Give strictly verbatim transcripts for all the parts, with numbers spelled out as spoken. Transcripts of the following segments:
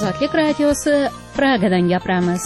Ozodlik radiosi Pragadan gapiramiz.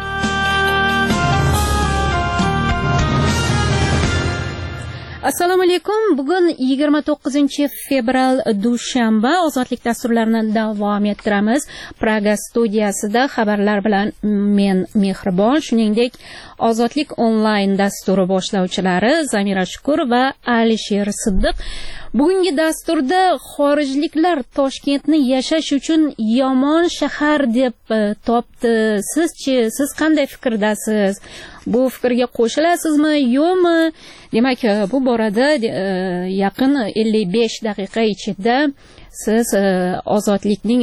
Assalomu alaykum. Bugun yigirma to'qqizinchi fevral dushanba. Ozodlik dasturlarini davom ettiramiz. Praga studiyasida xabarlar bilan men Mehribon, shuningdek Ozodlik onlayn dasturi boshlovchilari Zamira Shukur va Alisher Siddiq. Bugungi dasturda xorijliklar Toshkentni yashash uchun yomon shahar deb topdi. Sizchi, siz qanday fikrdasiz? Bu fikrga qo'shilasizmi, yo'qmi? Demak, bu borada yaqin ellik besh daqiqa ichida siz Ozodlikning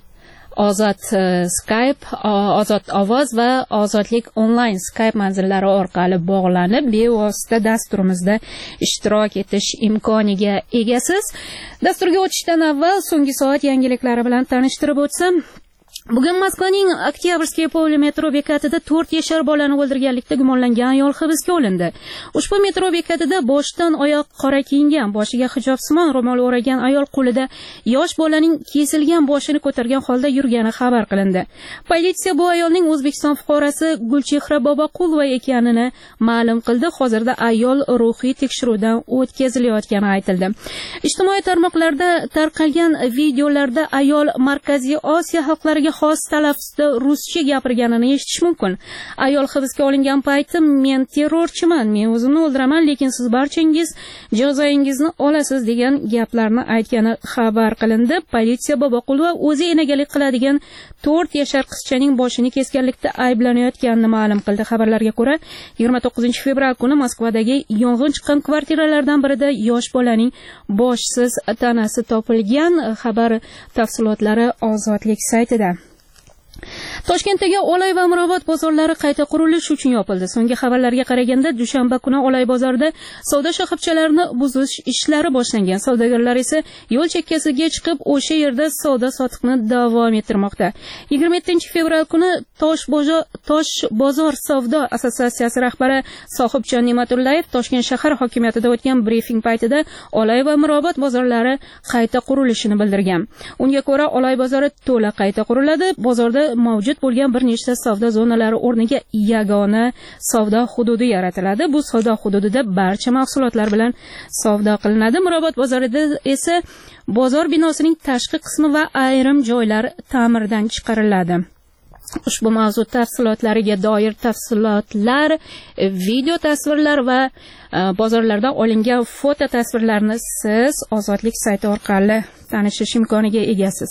Ozod Skype, Ozod ovoz va Ozodlik onlayn Skype manzillari orqali bog'lanib, bevosita dasturimizda ishtirok etish imkoniga egasiz. Dasturga o'tishdan avval so'nggi soat yangiliklari bilan tanishtirib o'tsam, bugun Moskvaning Oktyabrskiy Poli metro bekatida to'rt yashar bolani o'ldirganlikda gumonlangan ayol hibsga olindi. Ushbu metro bekatida boshdan oyoq qora kiyingan, boshiga hijobsimon ro'mol o'ragan ayol qo'lida yosh bolaning kesilgan boshini ko'targan holda yurgani xabar qilindi. Politsiya bu ayolning O'zbekiston fuqarosi Gulchehra Boboqulova ekanini ma'lum qildi. Hozirda ayol ruhiy tekshiruvdan o'tkazilayotgani aytildi. Ijtimoiy tarmoqlarda tarqalgan videolarda ayol Markaziy Osiyo xalqlariga xos talaffuzda ruscha gapirganini eshitish mumkin. Ayol hibsga olingan payti men terrorchiman, men o'zimni o'ldiraman, lekin siz barchangiz jazoingizni olasiz degan gaplarni aytgani xabar qilindi. Politsiya Boboqulova o'zi enagalik qiladigan to'rt yashar qizchaning boshini kesganlikda ayblanayotganini ma'lum qildi. Xabarlarga ko'ra, yigirma to'qqizinchi fevral kuni Moskvadagi yong'in chiqqan kvartiralardan birida yosh bolaning boshsiz tanasi topilgan. Xabar tafsilotlari Ozodlik saytida. Toshkentdagi Olay va Mirobod bozorlari qayta qurilish uchun yopildi. So'nggi xabarlarga qaraganda, dushanba kuni Olay bozorida savdo shoxobchalarini buzish ishlari boshlangan. Savdogarlar esa yo'l chekkasiga chiqib, o'sha yerda savdo sotiqni davom ettirmoqda. yigirma yettinchi fevral kuni Tosh bozor Tosh bozor savdo assotsiatsiyasi rahbari Sohibjon Ne'matullayev Toshkent shahar hokimiyatida o'tgan brifing paytida Olay va Mirobod bozorlari qayta qurilishini bildirgan. Unga ko'ra, Olay bozori to'la qayta quriladi. Bozorda mavjud bo'lgan bir nechta savdo zonalari o'rniga yagona savdo hududi yaratiladi. Bu savdo hududida barcha mahsulotlar bilan savdo qilinadi. Mirobod bozorida esa bozor binosining tashqi qismi va ayrim joylar ta'mirdan chiqariladi. Ushbu mavzu tafsilotlariga doir tafsilotlar, video tasvirlar va bozorlarda olingan foto tasvirlarni siz Ozodlik sayti orqali tanishish imkoniga egasiz.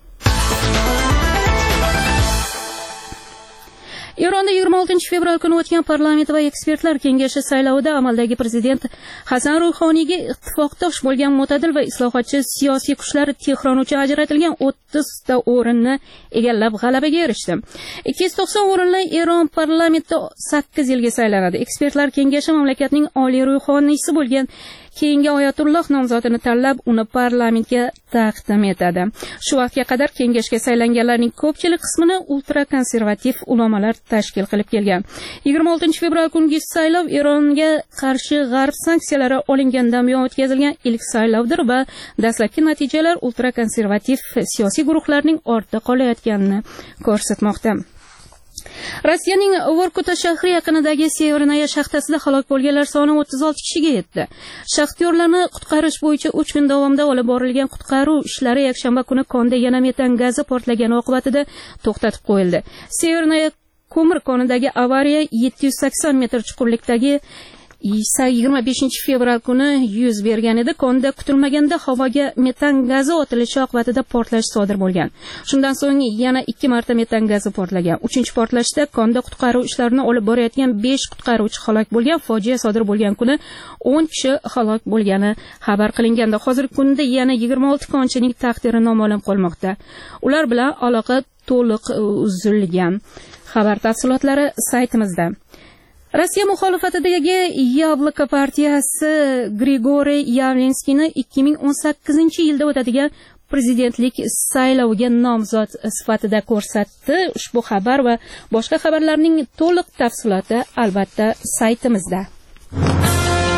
Eronda yigirma oltinchi fevral kuni o'tgan parlament va ekspertlar kengashi saylovida amaldagi prezident Hasan Ruhoniyga ittifoqdosh bo'lgan mo'tadil va islohotchi siyosiy kuchlar Tehron uchun ajratilgan o'ttiz ta o'rinni egallab g'alabaga erishdi. ikki yuz to'qson o'rinli Eron parlamentda sakkiz yilga saylanadi. Ekspertlar kengashi mamlakatning oliy ruhoniysi bo'lgan keyingi Oyatulloh nomzodini tanlab, uni parlamentga taqdim etadi. Shu vaqtga qadar kengashga saylanganlarning ko'pchilik qismini ultrakonservativ ulamolar tashkil qilib kelgan. yigirma oltinchi fevral kungi saylov Eronga qarshi g'arb sanksiyalari olingandan buyon o'tkazilgan ilk saylovdir va dastlabki natijalar ultrakonservativ siyosiy guruhlarning ortda qolayotganini ko'rsatmoqda. Rossiyaning Vorkuta shahri yaqinidagi Severnaya shaxtasida halok bo'lganlar soni o'ttiz olti kishiga yetdi. Shaxtyorlarni qutqarish bo'yicha uch kun davomida olib borilgan qutqaruv ishlari yakshanba kuni konda yana metan gazi portlagani oqibatida to'xtatib qo'yildi. Severnaya ko'mir konidagi avariya yetti yuz sakson metr chuqurlikdagi yigirma beshinchi fevral kuni yuz bergan edi. Konda kutilmaganda havoga metan gazi otilishi oqibatida portlash sodir bo'lgan. Shundan so'ng yana ikki marta metan gazi portlagan. Uchinchi portlashda konda qutqaruv ishlarini olib borayotgan besh qutqaruvchi halok bo'lgan. Fojia sodir bo'lgan kuni o'n kishi halok bo'lgani xabar qilinganda, hozirgi kunda yana yigirma olti konchining taqdiri noma'lum qolmoqda. Ular bilan aloqa to'liq uzilgan. Xabar tafsilotlari saytimizda. Rossiya muxolifatidagi Yabloko partiyasi Grigoriy Yavlenskiyni ikki ming o'n sakkizinchi yilda o'tadigan prezidentlik sayloviga nomzod sifatida ko'rsatdi. Ushbu xabar va boshqa xabarlarning to'liq tafsiloti albatta saytimizda.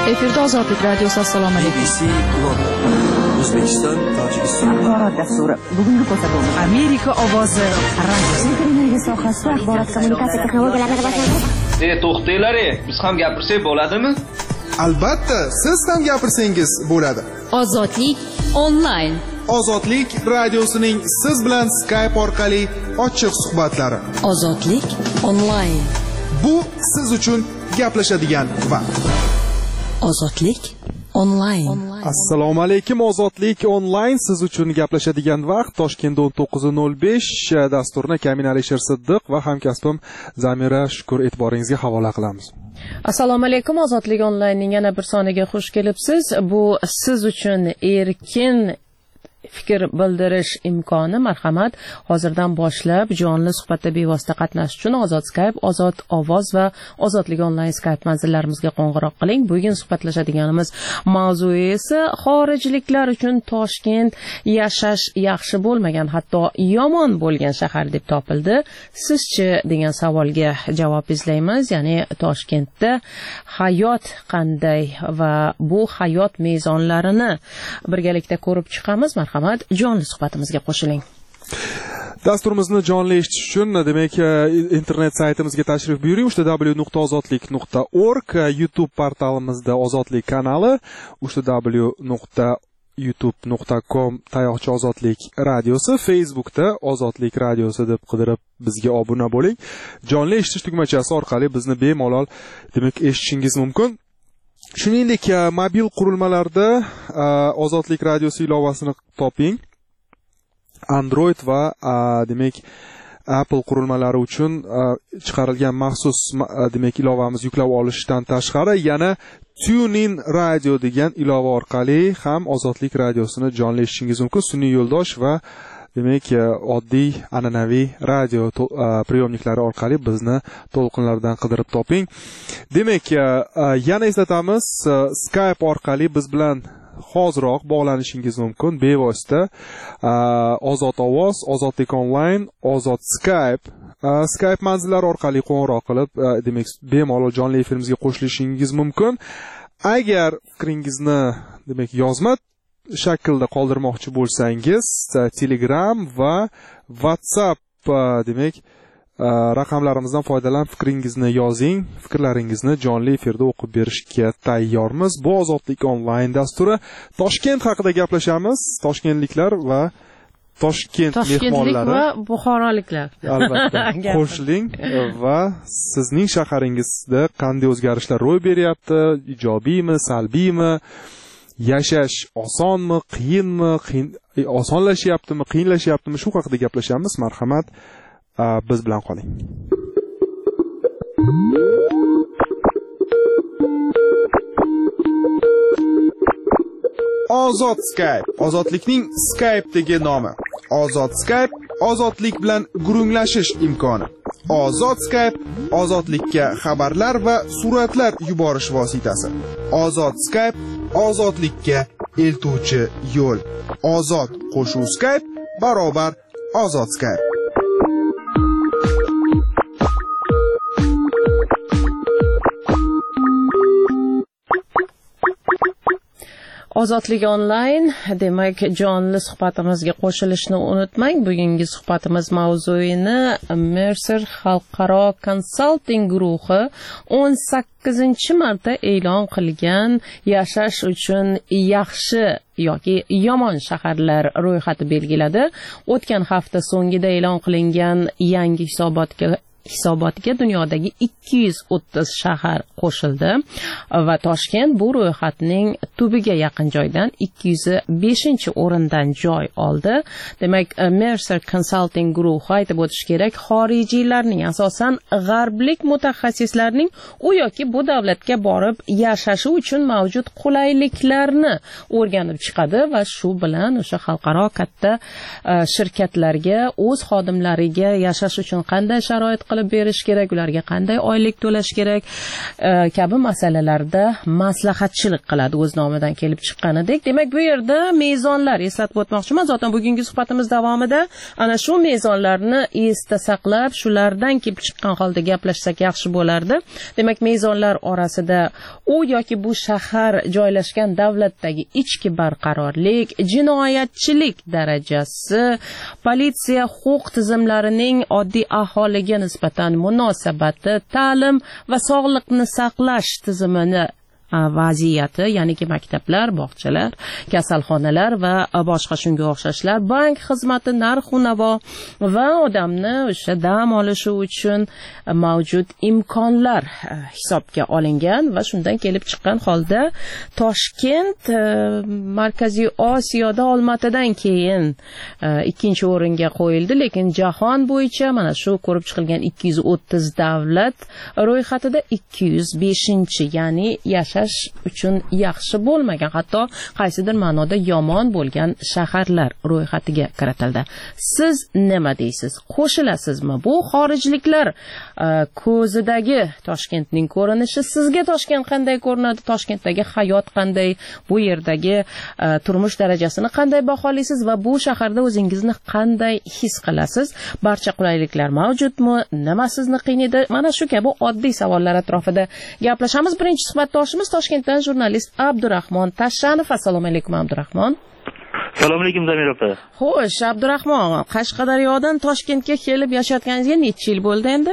Efirda Ozodlik radiosi. Assalomu alaykum. B B C London, O'zbekiston, Tojikiston. Axborot dasturi. Bugungi ko'rsatuv Amerika ovozi radiosi. Energiya sohasida axborot kommunikatsiya texnologiyalarini rivojlantirish. E, to'xtanglar, biz ham gapirsak bo'ladimi? Albatta, siz ham gapirsangiz bo'ladi. Ozodlik onlayn. Ozodlik radiosining siz bilan Skype orqali ochiq suhbatlari. Ozodlik onlayn. Bu siz uchun gaplashadigan vaqt. Ozodlik onlayn. Assalomu alaykum. Ozodlik onlayn siz uchun gaplashadigan vaqt. Toshkentda o'n to'qqiz nol besh dasturni Kamin Alisher Siddiq va hamkasbim Zamira Shukur e'tiboringizga havola qilamiz. Assalomu alaykum. Ozodlik onlaynning yana bir soniga xush kelibsiz. Bu siz uchun erkin fikr bildirish imkoni. Marhamat, hozirdan boshlab jonli suhbatda bevosita qatnashish uchun Ozod Skype, Ozod ovoz va Ozodlik onlayn Skype manzillarimizga qo'ng'iroq qiling. Bugun suhbatlashadiganimiz mavzu esa xorijliklar uchun Toshkent yashash yaxshi bo'lmagan, hatto yomon bo'lgan shahar deb topildi. Sizchi degan savolga javob izlaymiz. Ya'ni Toshkentda hayot qanday va bu hayot mezonlarini birgalikda ko'rib chiqamiz. Marhamat, jonli suhbatimizga qo'shiling. Dasturimizni jonli eshitish uchun demak internet saytimizga tashrif buyuring. w w w nuqta ozodlik nuqta org, YouTube portalimizda Ozodlik kanali, w w w nuqta youtube nuqta com tayoqcha Ozodlik radiosi, Facebookda Ozodlik radiosi deb qidirib bizga obuna bo'ling. Jonli eshitish tugmachasi orqali bizni bemalol demak eshitishingiz mumkin. Shuningdek, mobil qurilmalarda Ozodlik radiosi ilovasini toping. Android va demak Apple qurilmalari uchun chiqarilgan maxsus demak ilovamiz yuklab olishdan tashqari yana TuneIn Radio degan ilova orqali ham Ozodlik radiosini jonli eshitishingiz mumkin. Sun'iy yo'ldosh va demak oddiy an'anaviy radio priyomniklari orqali bizni to'lqinlardan qidirib toping. Demak, yana eslatamiz, Skype orqali biz bilan hoziroq bog'lanishingiz mumkin. Bevosita Ozod ovoz, Ozodlik onlayn, Ozod Skype, Skype manzillari orqali qo'ng'iroq qilib, demak, bemalol jonli efirimizga qo'shilishingiz mumkin. Agar fikringizni demak yozma shaklda qoldirmoqchi bo'lsangiz, Telegram va WhatsApp demak raqamlarimizdan foydalanib fikringizni yozing. Fikrlaringizni jonli efirda o'qib berishga tayyormiz. Bu Ozodlik onlayn dasturi. Toshkent haqida gaplashamiz. Toshkentliklar va Toshkent mehmonlari va buxoroliklar albatta qo'shiling va sizning shaharingizda qanday o'zgarishlar ro'y beryapti? Ijobiymi, salbiymi? Yashash osonmi, qiyinmi, qiyin osonlashyaptimi, qiyinlashyaptimi? Shu haqida gaplashamiz. Marhamat, biz bilan qoling. Ozod Skype, ozodlikning Skype'dagi nomi. Ozod Skype, ozodlik bilan gurunglashish imkoni. Ozod Skype, ozodlikka xabarlar va suratlar yuborish vositasi. Ozod Skype, ozodlikka eltuvchi yo'l. Ozod qo'shuv Skype barobar Ozod Skype. Ozodlik onlayn, demak, jonli suhbatimizga qo'shilishni unutmang. Bugungi suhbatimiz mavzuini Mercer xalqaro konsalting guruhi o'n sakkizinchi marta e'lon qilgan yashash uchun yaxshi yoki yomon shaharlar ro'yxati belgiladi. O'tgan hafta so'ngida e'lon qilingan yangi hisobotga hisobotga dunyodagi ikki yuz o'ttiz shahar qo'shildi va Toshkent bu ro'yxatning tubiga yaqin joydan ikki yuz beshinchi o'rindan joy oldi. Demak, Mercer Consulting guruhi aytib o'tish kerak, xorijiylarning, asosan g'arblik mutaxassislarning u yoki bu davlatga borib yashashi uchun mavjud qulayliklarni o'rganib chiqadi va shu bilan o'sha xalqaro katta shirkatlarga o'z xodimlariga yashash uchun qanday sharoit qilib berish kerak, ularga qanday oylik to'lash kerak kabi masalalarda maslahatchilik qiladi o'z nomidan kelib chiqqanidek. Demak, bu yerda mezonlar eslatib o'tmoqchiman. Zotan bugungi suhbatimiz davomida ana shu mezonlarni esda saqlab, shulardan kelib chiqqan holda gaplashsak yaxshi bo'lardi. Demak, mezonlar orasida u yoki bu shahar joylashgan davlatdagi ichki barqarorlik, jinoyatchilik darajasi, politsiya huquq tizimlarining oddiy aholiga nisbatan munosabati, ta'lim va sog'liqni saqlash tizimini vaziyati, ya'niki maktablar, bog'chalar, kasalxonalar va boshqa shunga o'xshashlar, bank xizmati, narx-u navo va odamni o'sha dam olishi uchun mavjud imkonlar hisobga olingan va shundan kelib chiqqan holda Toshkent Markaziy Osiyoda Olmaotadan keyin ikkinchi o'ringa qo'yildi, lekin jahon bo'yicha mana shu ko'rib chiqilgan ikki yuz o'ttiz davlat ro'yxatida ikki yuz beshinchi, ya'ni yashash uchun yaxshi bo'lmagan, hatto qaysidir ma'noda yomon bo'lgan shaharlar ro'yxatiga kiritildi. Siz nima deysiz? Qo'shilasizmi? Bu xorijliklar ko'zidagi Toshkentning ko'rinishi sizga Toshkent qanday ko'rinadi? Toshkentdagi hayot qanday? Bu yerdagi turmush darajasini qanday baholaysiz va bu shaharda o'zingizni qanday his qilasiz? Barcha qulayliklar mavjudmi? Nima sizni qiynaydi? Mana shu kabi oddiy savollar atrofida gaplashamiz. Birinchi suhbatdoshimiz Toshkentdan jurnalist Abdurahmon Tashanov. Assalomu alaykum, Abdurahmon. Assalomu alaykum, Zamir opa. Xo'sh, Abdurahmon, Qashqadaryodan Toshkentga kelib yashayotganingizga necha yil bo'ldi endi?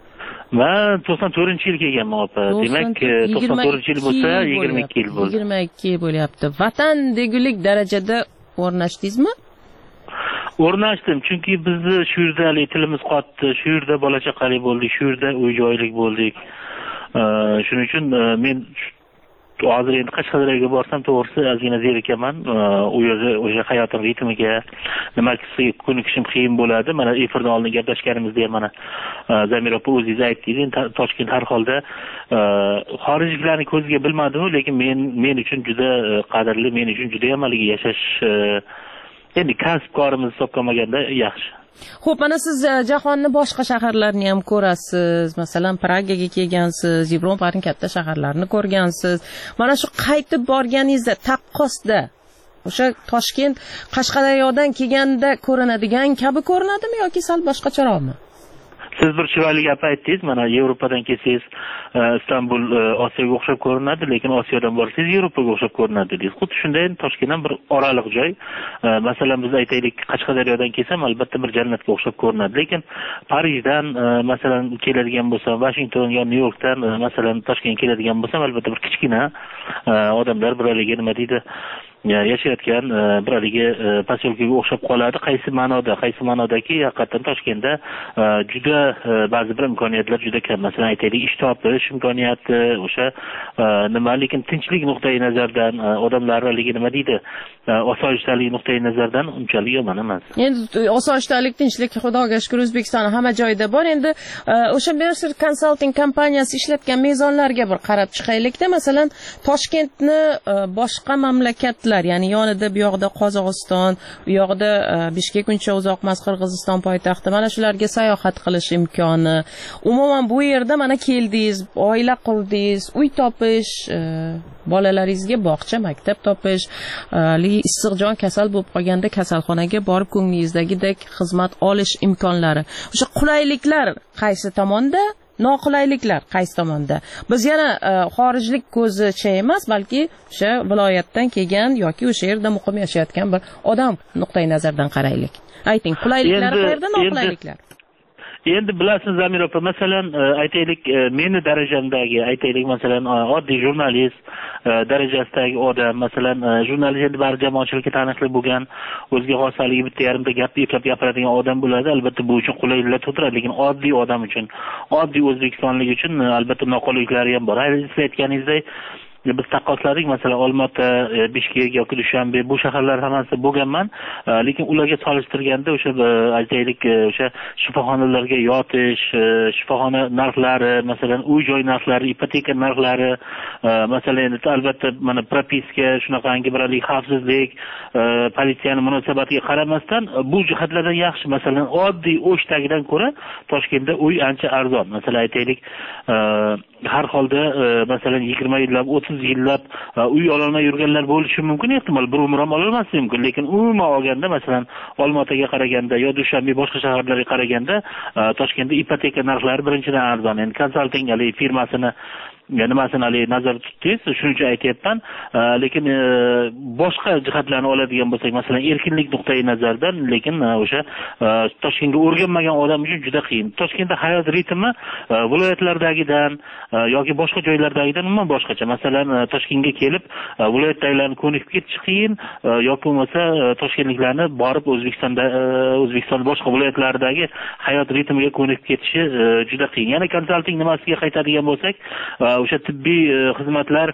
Men to'qson to'rtinchi yil kelganman, opa. Demak, to'qson to'rtinchi yil bo'lsa, yigirma ikki yil bo'ldi. yigirma ikki yil bo'lyapti. Vatan degulik darajada o'rnashdingizmi? O'rnashdim, chunki bizni shu yerda tilimiz qotdi, shu yerda bola chaqali bo'ldik, shu yerda uy joylik bo'ldik. Shuning uchun men hozir endi Qashqadaryoga borsam, to'g'risi ozgina zerikaman. U yerda o'sha hayotim ritmiga nima ko'nikishim qiyin bo'ladi. Mana efirdan oldin gaplashganimizda ham mana Zamir opa o'zingiz aytdingiz, Toshkent har holda xorijliklarning ko'ziga bilmadi-ku, lekin men men uchun juda qadrli, men uchun juda ham haligi yashash, endi kasb-korimiz hisoblanmaganda yaxshi. Xo'p, mana siz jahonni boshqa shaharlarini ham ko'rasiz. Masalan, Pragaga kelgansiz, Yevropaning katta shaharlarini ko'rgansiz. Mana shu qaytib borganingizda taqqosda o'sha Toshkent Qashqadaryodan kelganda ko'rinadigan kabi ko'rinadimi yoki sal boshqacharoqmi? Siz bir chiroyli gap aytdingiz. Mana Yevropadan kelsangiz, Istanbul Osiyoga o'xshab ko'rinadi, lekin Osiyodan borsangiz Yevropaga o'xshab ko'rinadi deysiz. Xuddi shunday Toshkent ham bir oraliq joy. Masalan, biz aytaylik, Qashqadaryodan kelsam, albatta bir jannatga o'xshab ko'rinadi, lekin Parijdan masalan keladigan bo'lsam, Washington yoki Nyu-Yorkdan masalan Toshkentga keladigan bo'lsam, albatta bir kichkina odamlar bir haligi nima deydi, yashayotgan bir haligi posyolkaga o'xshab qoladi. Qaysi ma'noda? Qaysi ma'nodaki, haqiqatan Toshkentda juda ba'zi bir imkoniyatlar juda kam. Masalan, aytaylik, ish topish imkoniyati, o'sha nima, lekin tinchlik nuqtai nazardan, odamlar haligi nima deydi, osoyishtalik nuqtai nazardan unchalik yomon emas. Endi osoyishtalik, tinchlik Xudoga shukr O'zbekiston hamma joyda bor. Endi o'sha Mercer Consulting kompaniyasi ishlatgan mezonlarga bir qarab chiqaylik-da. Masalan, Toshkentni boshqa mamlakatlar, ya'ni yonida bu yoqda Qozog'iston, bu yoqda Bishkek uncha uzoq emas, Qirg'iziston poytaxti, mana shularga sayohat qilish imkoni. Umuman bu yerda mana keldingiz, oila qurdingiz, uy topish, bolalaringizga bog'cha, maktab topish, issiqjon kasal bo'lib qolganda kasalxonaga borib ko'nglingizdagidek xizmat olish imkonlari. O'sha qulayliklar qaysi tomonda? Noqulayliklar qaysi tomonda? Biz yana xorijlik ko'zicha emas, balki o'sha viloyatdan kelgan yoki o'sha yerda muqim yashayotgan bir odam nuqtai nazardan qaraylik. Ayting, qulayliklar qayerda, noqulayliklar? Endi bilasiz Zamir opa, masalan aytaylik, meni darajamdagi, aytaylik masalan oddiy jurnalist darajasidagi odam, masalan jurnalist endi bari jamoatchilikka taniqli bo'lgan, o'ziga xos haligi bitta yarimta gapni eplab gapiradigan odam bo'ladi. Albatta bu uchun qulayliklar tug'diradi, lekin oddiy odam uchun, oddiy o'zbekistonlik uchun albatta noqulayliklari ham bor. Siz aytganingizdek, biz taqqosladik, masalan Olmaota, Bishkek yoki Dushanbe bu shaharlar hammasi bo'lganman, lekin ularga solishtirganda o'sha aytaylik o'sha shifoxonalarga yotish, shifoxona narxlari, masalan uy joy narxlari, ipoteka narxlari, masalan endi albatta mana propiska, shunaqangi biralik xavfsizlik, politsiyaning munosabatiga qaramasdan bu jihatlardan yaxshi. Masalan oddiy O'shdagidan ko'ra Toshkentda uy ancha arzon. Masalan aytaylik har holda masalan yigirma yillab, o'ttiz yillab uy ololmay yurganlar bo'lishi mumkin, ehtimol bir umr ham ololmasligi mumkin, lekin umuman olganda masalan Olmaotaga qaraganda yo Dushanbe boshqa shaharlarga qaraganda Toshkentda ipoteka narxlari birinchidan arzon. Endi konsalting firmasini nimasini hali nazarda tutdingiz, shuning uchun aytayapman. Lekin boshqa jihatlarni oladigan bo'lsak, masalan erkinlik nuqtai nazaridan, lekin o'sha Toshkentga o'rganmagan odam uchun juda qiyin. Toshkentda hayot ritmi viloyatlardagidan yoki boshqa joylardagidan umuman boshqacha. Masalan Toshkentga kelib viloyatdagilarni ko'nikib ketish qiyin yoki bo'lmasa toshkentliklarni borib O'zbekistonda O'zbekiston boshqa viloyatlaridagi hayot ritmiga ko'nikib ketishi juda qiyin. Yana konsalting nimasiga qaytadigan bo'lsak, o'sha tibbiy xizmatlar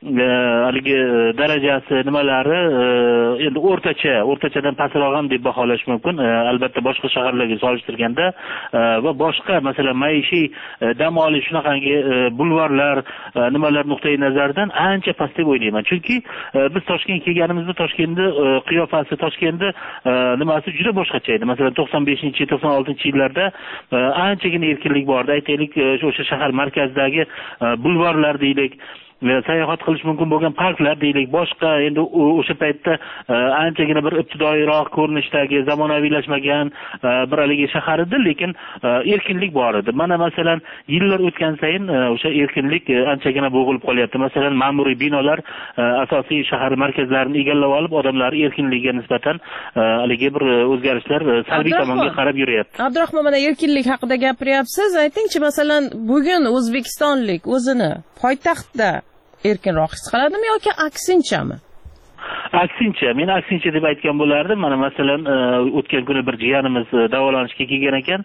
haligi darajasi nimalari endi o'rtacha, o'rtachadan pastroq ham deb baholash mumkin. Albatta boshqa shaharlarga solishtirganda va boshqa masalan maishiy dam olish shunaqangi bulvarlar, nimalar nuqtai nazaridan ancha past deb o'ylayman. Chunki biz Toshkentga kelganimizda Toshkentda qiyofasi, Toshkentda nimasi juda boshqacha edi. Masalan to'qson beshinchi to'qson oltinchi yillarda anchagina erkinlik bor edi. Aytaylik o'sha shahar markazidagi bulvarlar deylik, sayohat qilish mumkin bo'lgan parklar deylik, boshqa endi o'sha paytda anchagina bir ibtidoiyroq ko'rinishdagi zamonaviylashmagan bir haligi shahar edi, lekin erkinlik bor edi. Mana masalan yillar o'tgan sayin o'sha erkinlik anchagina bo'g'ilib qolyapti. Masalan ma'muriy binolar asosiy shahar markazlarini egallab olib, odamlar erkinligiga nisbatan haligi bir o'zgarishlar salbiy tomonga qarab yuryapti. Abdurahmon, mana erkinlik haqida gapiryapsiz. Aytingchi, masalan bugun o'zbekistonlik o'zini poytaxtda erkinroq his qiladimi yoki aksinchami? Aksincha, men aksincha deb aytgan bo'lardim. Mana masalan o'tgan kuni bir jiyanimiz davolanishga kelgan ekan,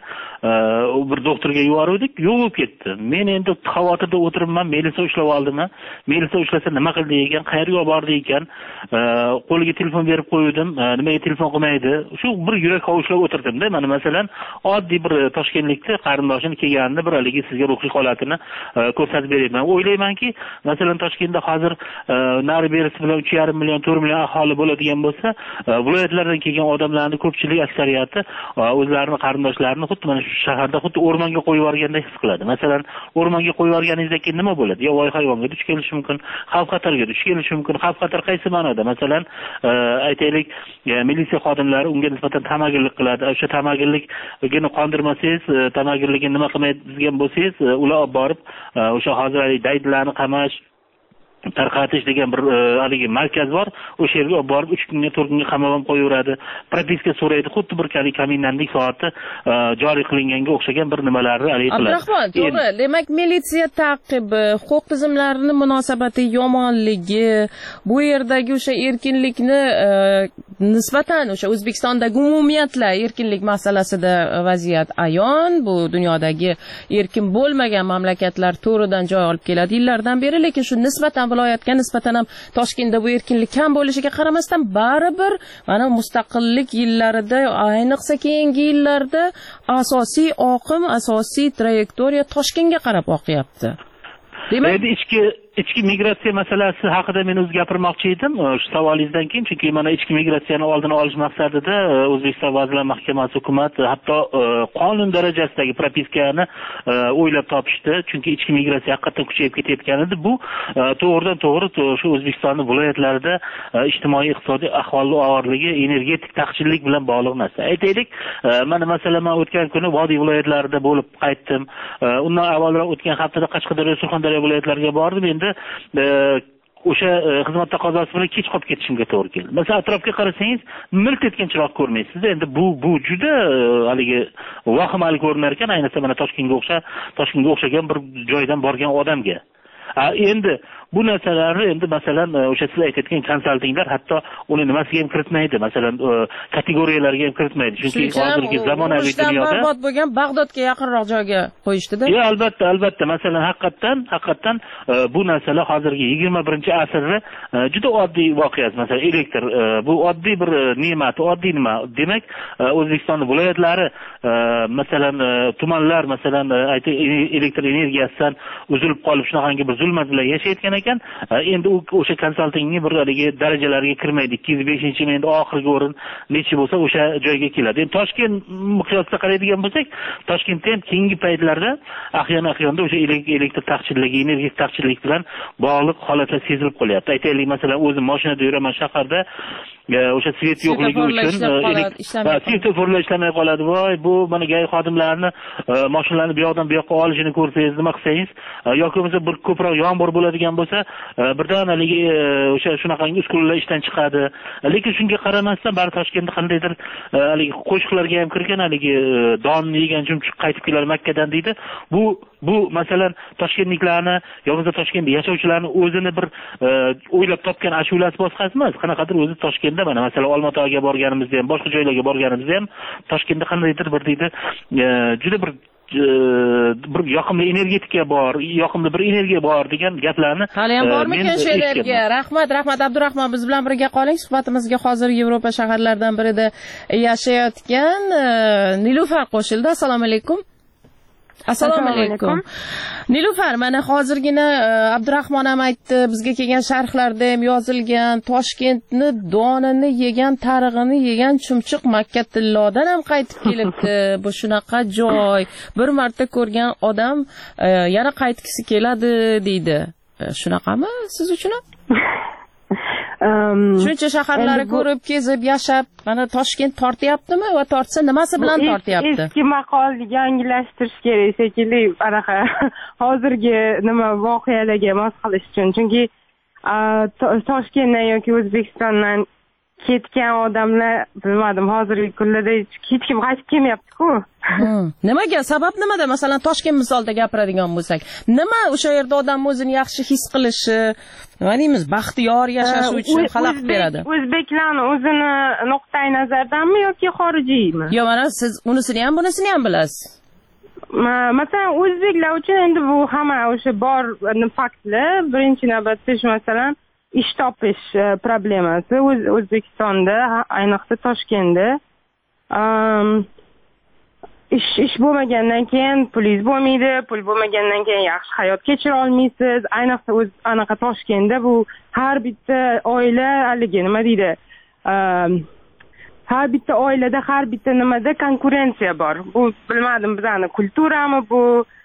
u bir doktorga yubordik, yo'q bo'lib ketdi. Men endi xavotirda o'tiribman, melisa ushlab oldimi? Melisa ushlasa nima qildi ekan, qayerga olib bordi ekan? Qo'liga telefon berib qo'ydim, nimaga telefon qilmaydi? Shu bir yurak hovuchlab o'tirdim-da. Mana masalan oddiy bir Toshkentlikda qarindoshini kelganida bir haligi sizga ruhiy holatini ko'rsatib berayman. O'ylaymanki, masalan Toshkentda hozir nari berisi bilan uch yarim million to'rt million aholi bo'ladigan bo'lsa, viloyatlardan kelgan odamlarning ko'pchilik aksariyati o'zlarini qarindoshlarini xuddi mana shu shaharda xuddi o'rmonga qo'yib yuborgandek his qiladi. Masalan, o'rmonga qo'yib yuborganingizdan keyin nima bo'ladi? Yovvoyi hayvonga duch kelishi mumkin, xavf-xatarga duch kelishi mumkin. Xavf-xatar qaysi ma'noda? Masalan, aytaylik, militsiya xodimlari unga nisbatan tamagirlik qiladi. O'sha tamagirlikni qondirmasangiz, tamagirlikni nima qilmaydigan bo'lsangiz, ular olib borib o'sha hozir daydilarni qamash, tarqatish degan bir haligi markaz bor. O'sha yerga olib borib uch kunga, to'rt kunga qamab ham qo'yaveradi. Propiska so'raydi, xuddi bir komendantlik soati joriy qilinganga o'xshagan bir nimalarni haligi qiladi. Abdurahmon, to'g'ri. Demak, militsiya taqibi, huquq tizimlarining munosabati yomonligi, bu yerdagi o'sha erkinlikni nisbatan o'sha O'zbekistondagi umumiyatla erkinlik masalasida vaziyat ayon. Bu dunyodagi erkin bo'lmagan mamlakatlar to'ridan joy olib keladi yillardan beri, lekin shu nisbatan viloyatga nisbatan ham Toshkentda bu erkinlik kam bo'lishiga qaramasdan baribir mana mustaqillik yillarida, ayniqsa keyingi yillarda asosiy oqim, asosiy trayektoriya Toshkentga qarab oqyapti. Demak, endi ichki ichki migratsiya masalasi haqida men o'z gapirmoqchi edim shu savolingizdan keyin, chunki mana ichki migratsiyani oldini olish maqsadida O'zbekiston Vazirlar Mahkamasi, hukumat hatto qonun darajasidagi propiskani o'ylab topishdi, chunki ichki migratsiya haqiqatdan kuchayib ketayotgan edi. Bu to'g'ridan to'g'ri shu O'zbekistonning viloyatlarida ijtimoiy iqtisodiy ahvoli og'irligi, energetik taqchillik bilan bog'liq narsa. Aytaylik, mana masalan men o'tgan kuni Vodiy viloyatlarida bo'lib qaytdim. Undan avvalroq o'tgan haftada Qashqadaryo, Surxondaryo viloyatlariga bordim. Endi o'sha xizmat taqozosi bilan kech qolib ketishimga to'g'ri keldi. Masalan, atrofga qarasangiz, milt etgan chiroq ko'rmaysiz. Endi bu bu juda haligi vahimali ko'rinar ekan, ayniqsa mana Toshkentga o'xsha, Toshkentga o'xshagan bir joydan borgan odamga. Endi bu narsalarni endi masalan o'sha siz aytayotgan konsaltinglar hatto uni nimasiga ham kiritmaydi, masalan kategoriyalarga ham kiritmaydi, chunki hozirgi zamonaviy dunyoda barbod bo'lgan Bag'dodga yaqinroq joyga qo'yishdida. Yo'q, albatta, albatta, masalan haqiqatdan haqiqatdan bu narsalar hozirgi yigirma birinchi asrda juda oddiy voqea. Masalan elektr bu oddiy bir ne'mat, oddiy nima demak O'zbekistonning viloyatlari masalan tumanlar masalan elektr energiyasidan uzilib qolib shunaqangi bir zulmat bilan yashayotgan ekan, endi u o'sha konsaltingning bir haligi darajalariga kirmaydi. ikki yuz beshinchi endi oxirgi o'rin necha bo'lsa o'sha joyga keladi. Endi Toshkent miqyosida qaraydigan bo'lsak, Toshkentda ham keyingi paytlarda ahyon ahyonda o'sha elektr taqchilligi, energiya taqchilligi bilan bog'liq holatlar sezilib qolyapti. Aytaylik, masalan, o'zim mashinada yuraman shaharda, o'sha svet yo'qligi uchun svetoforlar ishlamay qoladi. Voy, bu mana gay xodimlarni mashinalarni bu yoqdan bu yoqqa olishini ko'rsangiz, nima qilsangiz, yoki bo'lmasa bir ko'proq yomg'ir bo'ladigan bo'lsa, birdan haligi o'sha shunaqangi uskunalar ishdan chiqadi. Lekin shunga qaramasdan bari Toshkentda qandaydir haligi qo'shiqlarga ham kirgan, haligi donni yegan chumchuq qaytib kelar Makkadan deydi. Bu bu masalan toshkentliklarni yoki Toshkentda yashovchilarni o'zini bir o'ylab topgan ashulasi boshqasi emas. Qanaqadir o'zi Toshkentda mana masalan Olmaotaga borganimizda ham, boshqa joylarga borganimizda ham Toshkentda qandaydir bir deydi, juda bir bir yoqimli energetika bor, yoqimli bir energiya bor degan gaplarni hali ham bormikan shu yerga? Rahmat, rahmat Abdurahmon, biz bilan birga qoling. Suhbatimizga hozir Yevropa shaharlaridan birida yashayotgan Nilufar qo'shildi. Assalomu alaykum. Assalomu alaykum. Nilufar, mana hozirgina Abdurahmon ham aytdi, bizga kelgan sharhlarda ham yozilgan, Toshkentni donini yegan, tarig'ini yegan chumchuq Makka tillodan ham qaytib kelibdi. Bu shunaqa joy, bir marta ko'rgan odam yana qaytgisi keladi deydi. Shunaqami siz uchun? Shuncha shaharlarni ko'rib, kezib, yashab, mana Toshkent tortyaptimi va tortsa nimasi bilan tortyapti? Eski maqol yangilashtirish kerak shekilli, anaqa hozirgi nima voqealarga mos qilish uchun. Chunki Toshkentdan yoki O'zbekistondan ketgan odamlar, bilmadim, hozirgi kunlarda hech kim qaytib kelmayapti-ku. Nimaga? Sabab nimada? Masalan, Toshkent misolida gapiradigan bo'lsak, nima o'sha yerda odam o'zini yaxshi his qilishi, nima deymiz, baxtiyor yashash uchun xalaqit beradi? O'zbeklarning o'zini nuqtai nazardanmi yoki xorijiymi? Yo'q, mana siz unisini ham, bunisini ham bilasiz. Masalan, o'zbeklar uchun endi bu hamma o'sha bor faktlar. Birinchi navbatda shu masalan ish topish problemasi O'zbekistonda, ayniqsa Toshkentda. Ish ish bo'lmagandan keyin pulingiz bo'lmaydi, pul bo'lmagandan keyin yaxshi hayot kechira olmaysiz. Ayniqsa o'z anaqa Toshkentda bu har bitta oila haligi nima deydi? Har bitta oilada, har bitta nimada konkurensiya bor. Bu bilmadim, bizning kulturami bu?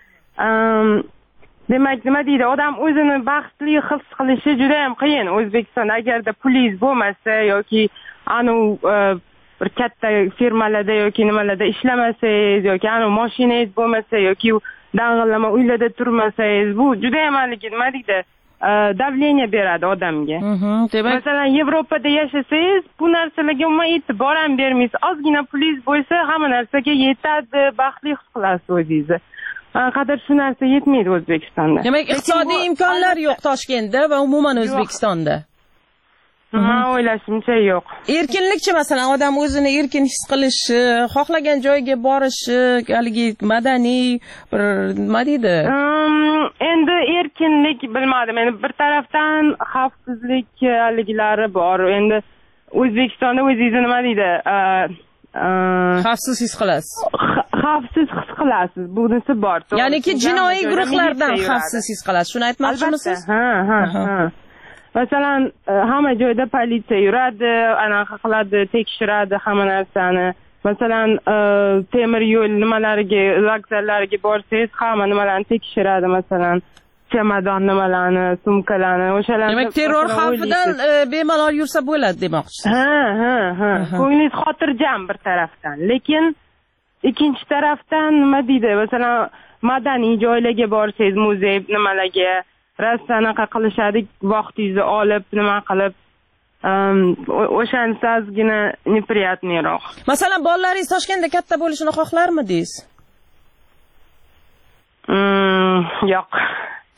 Demak, nima deydi, odam o'zini baxtli his qilishi juda ham qiyin O'zbekistonda. Agarda pulingiz bo'lmasa yoki anu bir katta firmalarda yoki nimalarda ishlamasangiz yoki anu mashinangiz bo'lmasa yoki dang'illama uylarda turmasangiz, bu juda ham haligi nima deydi, davleniya beradi odamga. Masalan, Yevropada yashasangiz, bu narsalarga umuman e'tibor ham bermaysiz. Ozgina pulingiz bo'lsa, hamma narsaga yetadi, baxtli his qilasiz o'zingizni. Qadar shu narsa yetmaydi O'zbekistonda. Demak, iqtisodiy imkonlar yo'q Toshkentda va umuman O'zbekistonda. Men o'ylashimcha yo'q. Erkinlikchi, masalan, odam o'zini erkin his qilishi, xohlagan joyga borishi, haligi madaniy bir nima deydi? Endi erkinlik bilmadim. Endi bir tarafdan xavfsizlik haliglari bor. Endi O'zbekistonda o'zingizni nima deydi? Xavfsiz his qilasiz. Xavfsiz his qilasiz. Bunisi bor. Ya'niki jinoiy guruhlardan xavfsiz his qilasiz. Shuni aytmoqchimisiz? Ha, ha, ha. Masalan, hamma joyda politsiya yuradi, anaqa qiladi, tekshiradi hamma narsani. Masalan, temir yo'l nimalariga, vokzallariga borsangiz, hamma nimalarni tekshiradi, masalan, chamadon nimalarni, sumkalarni, o'shalarni. Demak, terror xavfidan bemalol yursa bo'ladi demoqchisiz. Ha, ha, ha. Ko'nglingiz xotirjam bir tarafdan, lekin ikkinchi tarafdan nima deydi? Masalan, madaniy joylarga borsangiz, muzey nimalarga rosa anaqa qilishadi, vaqtingizni olib, nima qilib, o'shanisi ozgina неприятныйroq. Masalan, bolalaringiz Toshkentda katta bo'lishini xohlarmidingiz? Mm, yo'q.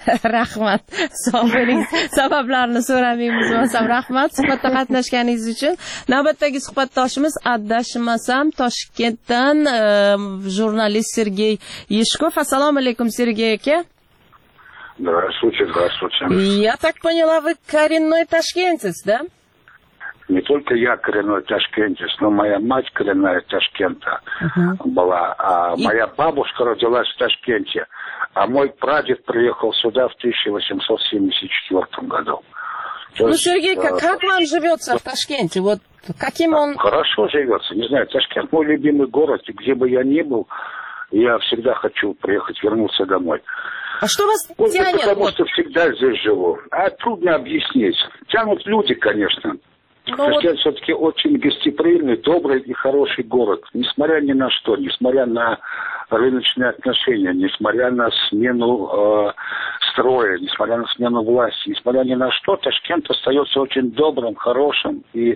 Rahmat. Sog' bo'ling. Sabablarini so'ramaymiz. Bo'lsam rahmat suhbatda qatnashganingiz uchun. Navbatdagi suhbatdoshimiz adashmasam Toshkentdan jurnalist Sergey Yeshkov. Assalomu alaykum Sergey aka. Здравствуйте, здравствуйте. Я так поняла, вы коренной ташкентец, да? Не только я коренной ташкентец, но моя мать коренная Ташкента uh-huh. была, а И... моя бабушка родилась в Ташкенте, а мой прадед приехал сюда в тысяча восемьсот семьдесят четвёртом году. То ну, есть, Сергей, как, э... как вам живется в Ташкенте? Вот каким он... Хорошо живется, не знаю, Ташкент мой любимый город, и где бы я ни был, я всегда хочу приехать, вернуться домой. А что вас вот, тянет? Потому вот... что всегда здесь живу. А трудно объяснить. Тянут люди, конечно. Ну, Ташкент вот... все-таки очень гостеприимный, добрый и хороший город. Несмотря ни на что, несмотря на рыночные отношения, несмотря на смену э, строя, несмотря на смену власти, несмотря ни на что, Ташкент остается очень добрым, хорошим и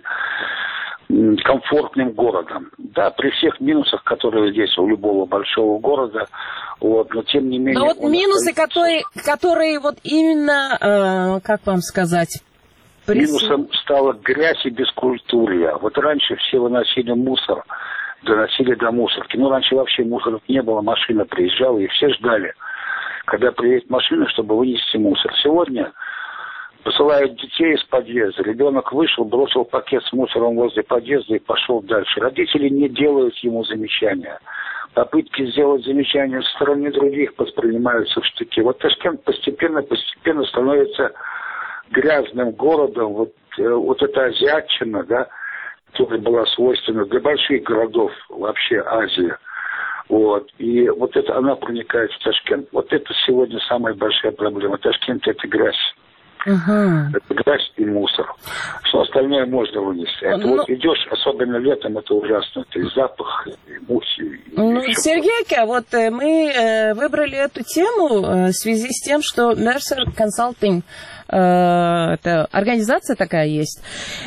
м, комфортным городом. Да, при всех минусах, которые есть у любого большого города, вот, но тем не менее... Но вот минусы, остается... которые, которые вот именно, э, как вам сказать... Минусом стала грязь и бескультурье. Вот раньше все выносили мусор, доносили до мусорки. Ну, раньше вообще мусоров не было, машина приезжала, и все ждали, когда приедет машина, чтобы вынести мусор. Сегодня посылают детей из подъезда. Ребенок вышел, бросил пакет с мусором возле подъезда и пошел дальше. Родители не делают ему замечания. Попытки сделать замечания со стороны других воспринимаются в штыки. Вот Ташкент постепенно-постепенно становится... грязным городом, вот, вот эта азиатчина, да, которая была свойственна для больших городов вообще Азии, вот, и вот это она проникает в Ташкент. Вот это сегодня самая большая проблема. Ташкент — это грязь. Uh-huh. Это грязь и мусор. Все остальное можно вынести. Это ну, вот идешь, особенно летом, это ужасно. Это и запах, и мухи. Ну, Сергейка, вот мы э, выбрали эту тему э, в связи с тем, что Mercer Consulting, э, это организация такая есть,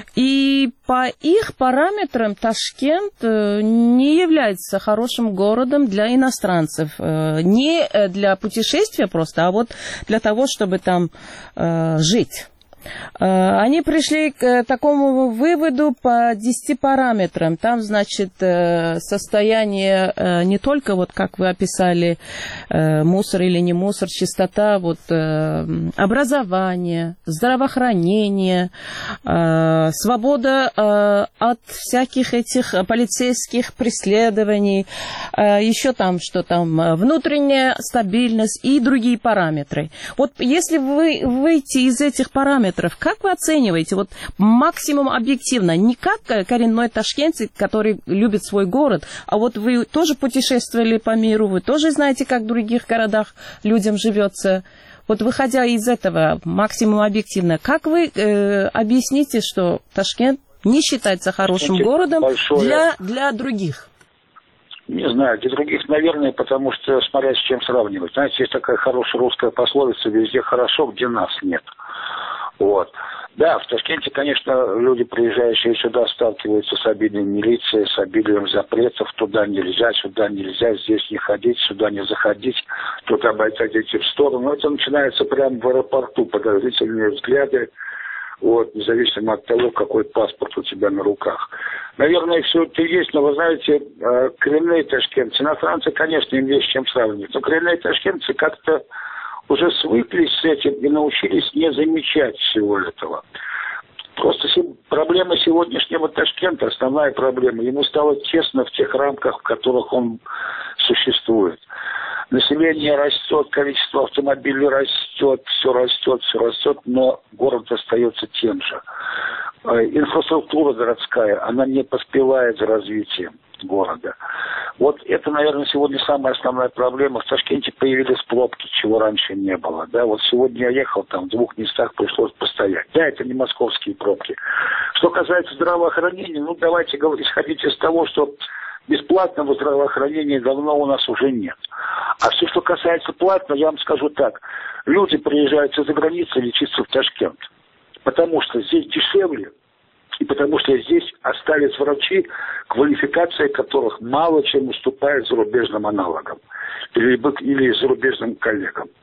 и по их параметрам Ташкент э, не является хорошим городом для иностранцев. Э, не для путешествия просто, а вот для того, чтобы там э, жить. Они пришли к такому выводу по десяти параметрам. Там, значит, состояние не только, вот как вы описали, мусор или не мусор, чистота, вот, образование, здравоохранение, свобода от всяких этих полицейских преследований, еще там, что там, внутренняя стабильность и другие параметры. Вот если вы выйти из этих параметров, как вы оцениваете вот максимум объективно, не как коренной ташкентец, который любит свой город, а вот вы тоже путешествовали по миру, вы тоже знаете, как в других городах людям живется. Вот выходя из этого максимум объективно, как вы э, объясните, что Ташкент не считается хорошим городом для, для других? Не знаю, для других, наверное, потому что смотря с чем сравнивать. Знаете, есть такая хорошая русская пословица: везде хорошо, где нас нет. Вот. Да, в Ташкенте, конечно, люди, приезжающие сюда, сталкиваются с обилием милиции, с обилием запретов. Туда нельзя, сюда нельзя, здесь не ходить, сюда не заходить, тут обойдите в сторону. Это начинается прямо в аэропорту, подозрительные взгляды, вот, независимо от того, какой паспорт у тебя на руках. Наверное, все это есть, но вы знаете, коренные ташкентцы, иностранцы, конечно, им есть с чем сравнивать, но коренные ташкентцы как-то уже свыклись с этим и научились не замечать всего этого. Просто проблема сегодняшнего Ташкента, основная проблема, ему стало тесно в тех рамках, в которых он существует. Население растет, количество автомобилей растет, все растет, все растет, но город остается тем же. Инфраструктура городская, она не поспевает за развитием города. Вот это, наверное, сегодня самая основная проблема. В Ташкенте появились пробки, чего раньше не было. Да, вот сегодня я ехал, там в двух местах пришлось постоять. Да, это не московские пробки. Что касается здравоохранения, ну давайте исходить из того, что бесплатного здравоохранения давно у нас уже нет. А все, что касается платного, я вам скажу так. Люди приезжают из-за границы лечиться в Ташкент, потому что здесь дешевле, и потому что здесь остались врачи, квалификация которых мало чем уступает зарубежным аналогам или, или зарубежным коллегам.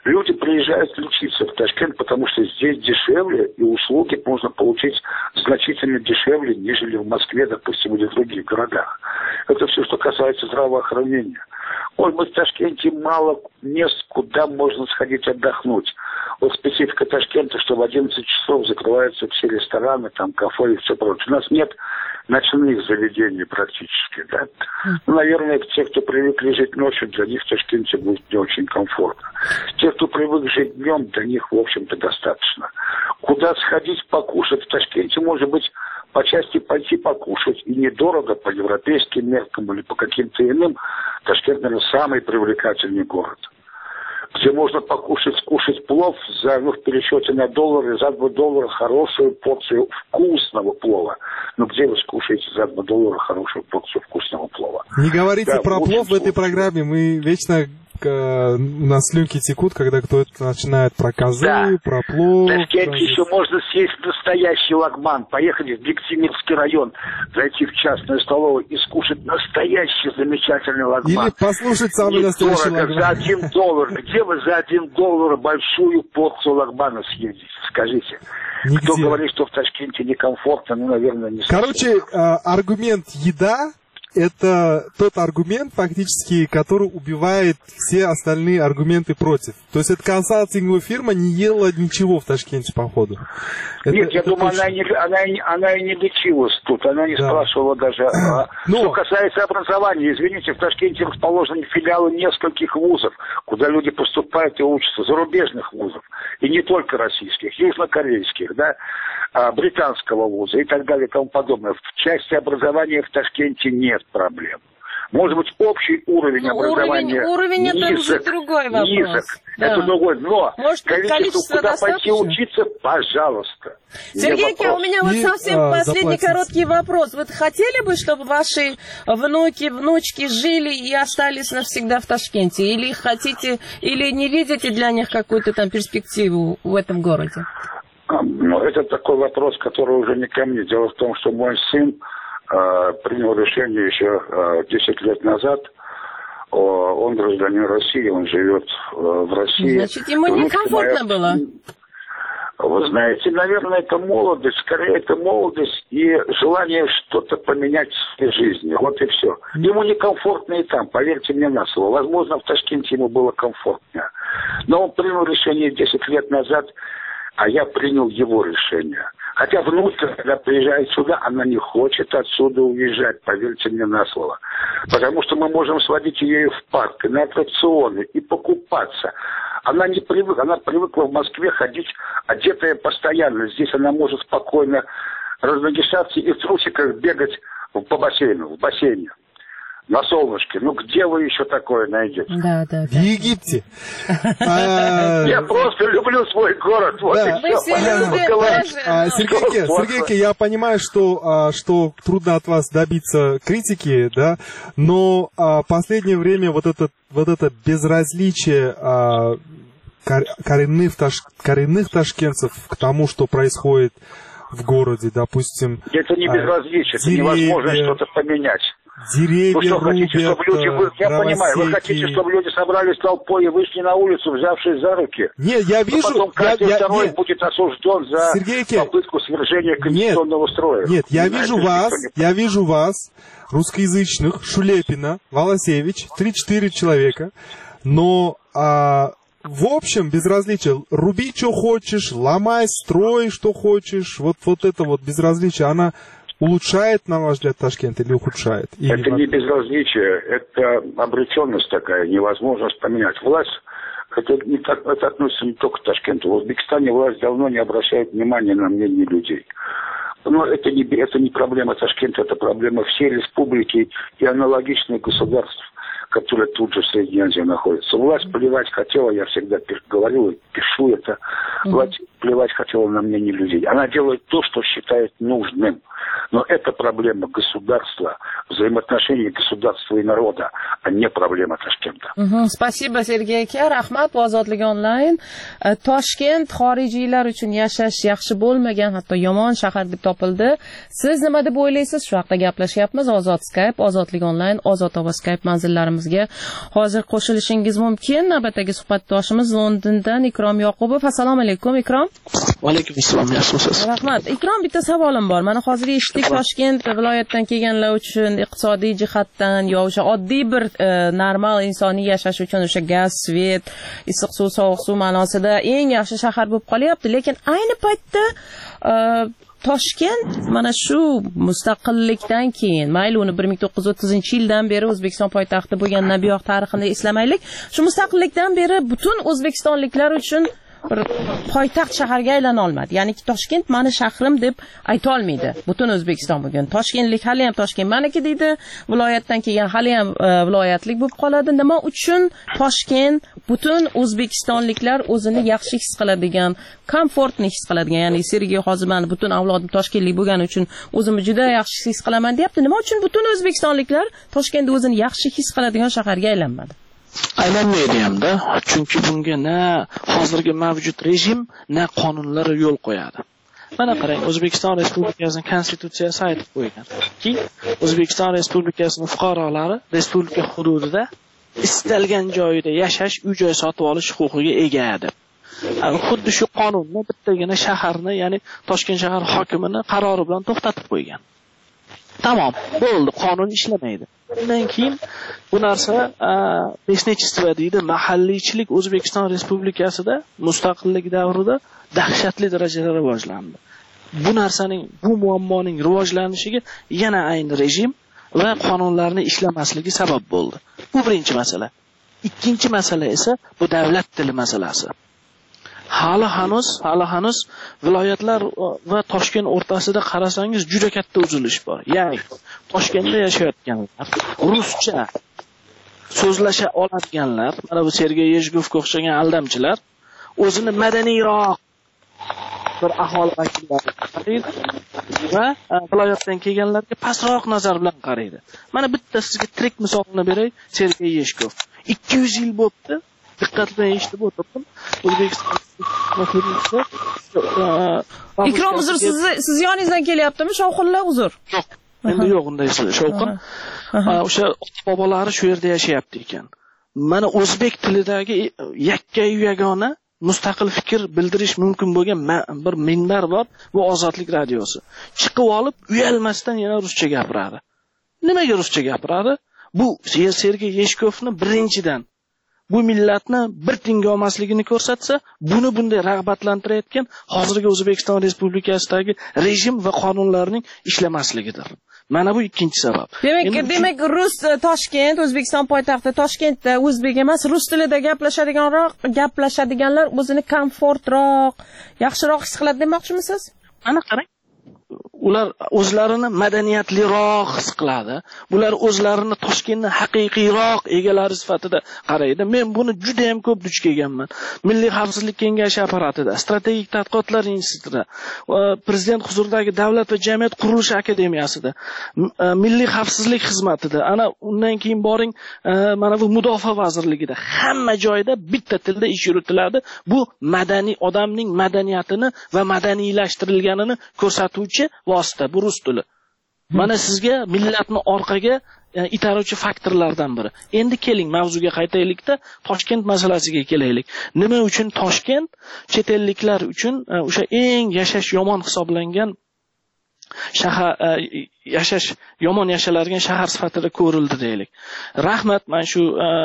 Люди приезжают лечиться в Ташкент, потому что здесь дешевле, и услуги можно получить значительно дешевле, нежели в Москве, допустим, или в других городах. Это все, что касается здравоохранения. Может быть, в Ташкенте мало мест, куда можно сходить отдохнуть. Вот специфика Ташкента, что в одиннадцать часов закрываются все рестораны, там, кафе и все прочее. У нас нет ночных заведений практически, да. Ну, наверное, те, кто привыкли жить ночью, для них в Ташкенте будет не очень комфортно. Те, кто привык жить днем, для них, в общем-то, достаточно. Куда сходить покушать в Ташкенте, может быть, по части пойти покушать, и недорого по европейским меркам или по каким-то иным. Ташкент, наверное, самый привлекательный город, где можно покушать, скушать плов за, ну, в пересчете на доллары, за два доллара хорошую порцию вкусного плова. Ну, где вы скушаете за два доллара хорошую порцию вкусного плова? Не говорите да, про плов в этой программе, мы вечно... У нас слюнки текут, когда кто-то начинает про козы, да. про плов. В Ташкенте еще можно съесть настоящий лагман, поехать в Бектимирский район, зайти в частную столовую и скушать настоящий замечательный лагман. Или послушать самый настоящий лагман. За один доллар. Где вы за один доллар большую порцию лагмана съедите? Скажите. Нигде. Кто говорит, что в Ташкенте некомфортно, ну, наверное, не совсем. Короче, аргумент еда — это тот аргумент, фактически, который убивает все остальные аргументы против. То есть эта консалтинговая фирма не ела ничего в Ташкенте, походу. Это, Нет, я это думаю, точно. она, не, она, она и не лечилась тут, она не да. спрашивала даже. Но... Что касается образования, извините, в Ташкенте расположены филиалы нескольких вузов, куда люди поступают и учатся, зарубежных вузов, и не только российских, южнокорейских, да, британского вуза и так далее и тому подобное. В части образования в Ташкенте нет проблем. Может быть, общий уровень ну, образования уровень, уровень низок, это уже другой вопрос. Низок, да. это другой, но Может, количество, количество куда достаточно? пойти учиться, пожалуйста. Сергей, у меня вот И, совсем а, последний заплатить. короткий вопрос. Вы хотели бы, чтобы ваши внуки, внучки жили и остались навсегда в Ташкенте? Или хотите, или не видите для них какую-то там перспективу в этом городе? Ну, это такой вопрос, который уже не ко мне. Дело в том, что мой сын э, принял решение еще э, десять лет назад. О, он гражданин России, он живет э, в России. Значит, ему некомфортно было? Вы знаете, наверное, это молодость, скорее это молодость и желание что-то поменять в своей жизни. Вот и все. Ему некомфортно и там, поверьте мне на слово. Возможно, в Ташкенте ему было комфортнее. Но он принял решение десять лет назад, а я принял его решение. Хотя внучка, когда приезжает сюда, она не хочет отсюда уезжать, поверьте мне на слово. Потому что мы можем сводить ее в парк, и на аттракционы, и покупаться. Она не привыкла, она привыкла в Москве ходить одетая постоянно. Здесь она может спокойно разногишаться и в трусиках бегать по бассейну, в бассейне. На солнышке. Ну, где вы еще такое найдете? Да, да, да. В Египте. Я просто люблю свой город. Вот и все. Сергейке, я понимаю, что трудно от вас добиться критики, да, но в последнее время вот это вот это безразличие коренных, коренных ташкентцев к тому, что происходит в городе, допустим. Это не безразличие, это невозможно что-то поменять. Деревья вы что, рубят, хотите, чтобы люди... Вы, я дровосеки. понимаю, вы хотите, чтобы люди собрались толпой и вышли на улицу, взявшись за руки? Нет, я вижу... Но потом каждый я, второй я, будет осужден за Сергейке, попытку свержения конституционного нет, строя. Нет, я не вижу вас, не... я вижу вас, русскоязычных, Шулепина, Волосевич, три-четыре человека, но... А... В общем, безразличие. Руби, что хочешь, ломай, строй, что хочешь. Вот, вот это вот безразличие, она улучшает, на ваш взгляд, Ташкент или ухудшает? Или это не безразличие, это обреченность такая, невозможность поменять. Власть, это, не так, это относится не только к Ташкенту. В Узбекистане власть давно не обращает внимания на мнение людей. Но это не, это не проблема Ташкента, это проблема всей республики и аналогичных государств, которые тут же в Средней Азии находятся. Власть плевать хотела, я всегда говорил, пишу это, власть плевать хотела на мнение людей. Она делает то, что считает нужным. Но это проблема государства, взаимоотношений государства и народа, а не проблема Toshkentda. Спасибо, Sergey aka. Rahmat. Ozodlik onlayn. Toshkent xorijiylar uchun yashash yaxshi bo'lmagan, hatto yomon shahar deb topildi. Siz nima deb o'ylaysiz? Shu haqda gaplashyapmiz. Ozod Skype, Ozodlik onlayn, Ozod Ovoz Skype manzillarimizga hozir qo'shilishingiz mumkin. Navbatdagi suhbatdoshimiz Londondan Ikrom Yoqubov. Assalomu alaykum, Ikrom. Va alaykum assalom. Yaxshimisiz? Rahmat. Ikrom, bitta savolim bor. Mana hozir eshitdik, Toshkent viloyatdan kelganlar uchun iqtisodiy jihatdan yo o'sha oddiy bir e, normal insoniy yashash uchun o'sha gaz, svet, issiq suv, sovuq suv ma'nosida eng yaxshi shahar bo'lib qolyapti. Lekin ayni paytda e, Toshkent mana shu mustaqillikdan keyin, mayli uni bir ming to'qqiz yuz o'ttizinchi yildan beri O'zbekiston poytaxti bo'lgandan buyoq tarixini eslamaylik, shu mustaqillikdan beri butun o'zbekistonliklar uchun bir poytaxt shaharga aylana olmadi. Ya'ni Toshkent mani shahrim deb ayta olmaydi. Butun O'zbekiston bugun Toshkentlik hali ham Toshkent maniki deydi, viloyatdan kelgan hali ham e, viloyatlik bo'lib qoladi. Nima uchun Toshkent butun o'zbekistonliklar o'zini yaxshi his qiladigan, komfortni his qiladigan, ya'ni Sergey hozir meni butun avlodim toshkentlik bo'lgani uchun o'zimni juda yaxshi his qilaman deyapti. Nima uchun butun o'zbekistonliklar Toshkentda o'zini yaxshi his qiladigan shaharga aylanmadi? Aylanmaydi hamda, chunki bunga na hozirgi mavjud rejim, na qonunlar yo'l qo'yadi. Mana qarang, O'zbekiston Respublikasining konstitutsiyasi aytib qo'ygan-ki, O'zbekiston Respublikasining fuqarolari respublika hududida istalgan joyda yashash, uy-joy sotib olish huquqiga ega deb. Xuddi shu qonunni bittagina shaharni, ya'ni Toshkent shahar hokimini qarori bilan to'xtatib qo'ygan. Tamom, bo'ldi, qonun ishlamaydi. Undan keyin bu narsa besnechistva deydi, mahalliychilik O'zbekiston Respublikasida mustaqillik davrida dahshatli darajada rivojlandi. Bu narsaning, bu muammoning rivojlanishiga yana ayni rejim va qonunlarning ishlamasligi sabab bo'ldi. Bu birinchi masala. Ikkinchi masala esa bu davlat tili masalasi. Hali hanuz, hali hanuz viloyatlar va Toshkent o'rtasida qarasangiz juda katta uzilish bor. Ya'ni Toshkentda yashayotganlar, ruscha so'zlasha oladiganlar, mana bu Sergey Yeshgovga o'xshagan aldamchilar o'zini madaniyroq bir aholi vakillari qaraydi va viloyatdan kelganlarga pastroq nazar bilan qaraydi. Mana bitta sizga tirik misolni beray, Sergey Yeshgov. ikki yuz yil bo'ldi. Diqqat bilan eshitib o'tirdim. O'zbekiston Ikrom, uzr, siz siz yoningizdan kelyaptimi? Shovqinlar uzr. Yo'q. Endi yo'q unday shovqin. O'sha bobolari shu yerda yashayapti ekan. Mana o'zbek tilidagi yakka yagona mustaqil fikr bildirish mumkin bo'lgan bir minbar bor, bu Ozodlik radiosi. Chiqib olib, uyalmasdan yana ruscha gapiradi. Nimaga ruscha gapiradi? Bu Sergey Yeshgovni birinchidan bu millatni bir tinga olmasligini ko'rsatsa, buni bunday rag'batlantirayotgan hozirgi O'zbekiston Respublikasidagi rejim va qonunlarning ishlamasligidir. Mana bu ikkinchi sabab. Demak, demak rus Toshkent, O'zbekiston poytaxti Toshkentda o'zbek emas, rus tilida gaplashadiganroq, gaplashadiganlar o'zini komfortroq, yaxshiroq his qiladi demoqchimisiz? Mana qarang. Ular o'zlarini madaniyatliroq his qiladi. Bular o'zlarini Toshkentning haqiqiyroq egalari sifatida qaraydi. Men buni juda ham ko'p duch kelganman. Milliy xavfsizlik kengashi apparatida, strategik tadqiqotlar institutida, prezident huzuridagi davlat va jamiyat qurilishi akademiyasida, milliy xavfsizlik xizmatida, ana undan keyin boring, mana bu mudofaa vazirligida, hamma joyda bitta tilda ish yuritiladi. Bu madaniy odamning madaniyatini va madaniylashtirilganini ko'rsatuvchi vosita, bu rus tili. Mana sizga millatni orqaga itaruvchi faktorlardan biri. Endi keling mavzuga qaytaylikda, Toshkent masalasiga kelaylik. Nima uchun Toshkent chet elliklar uchun o'sha eng yashash yomon hisoblangan shahar, yashash yomon yashaladigan shahar sifatida ko'rildi deylik. Rahmat mana shu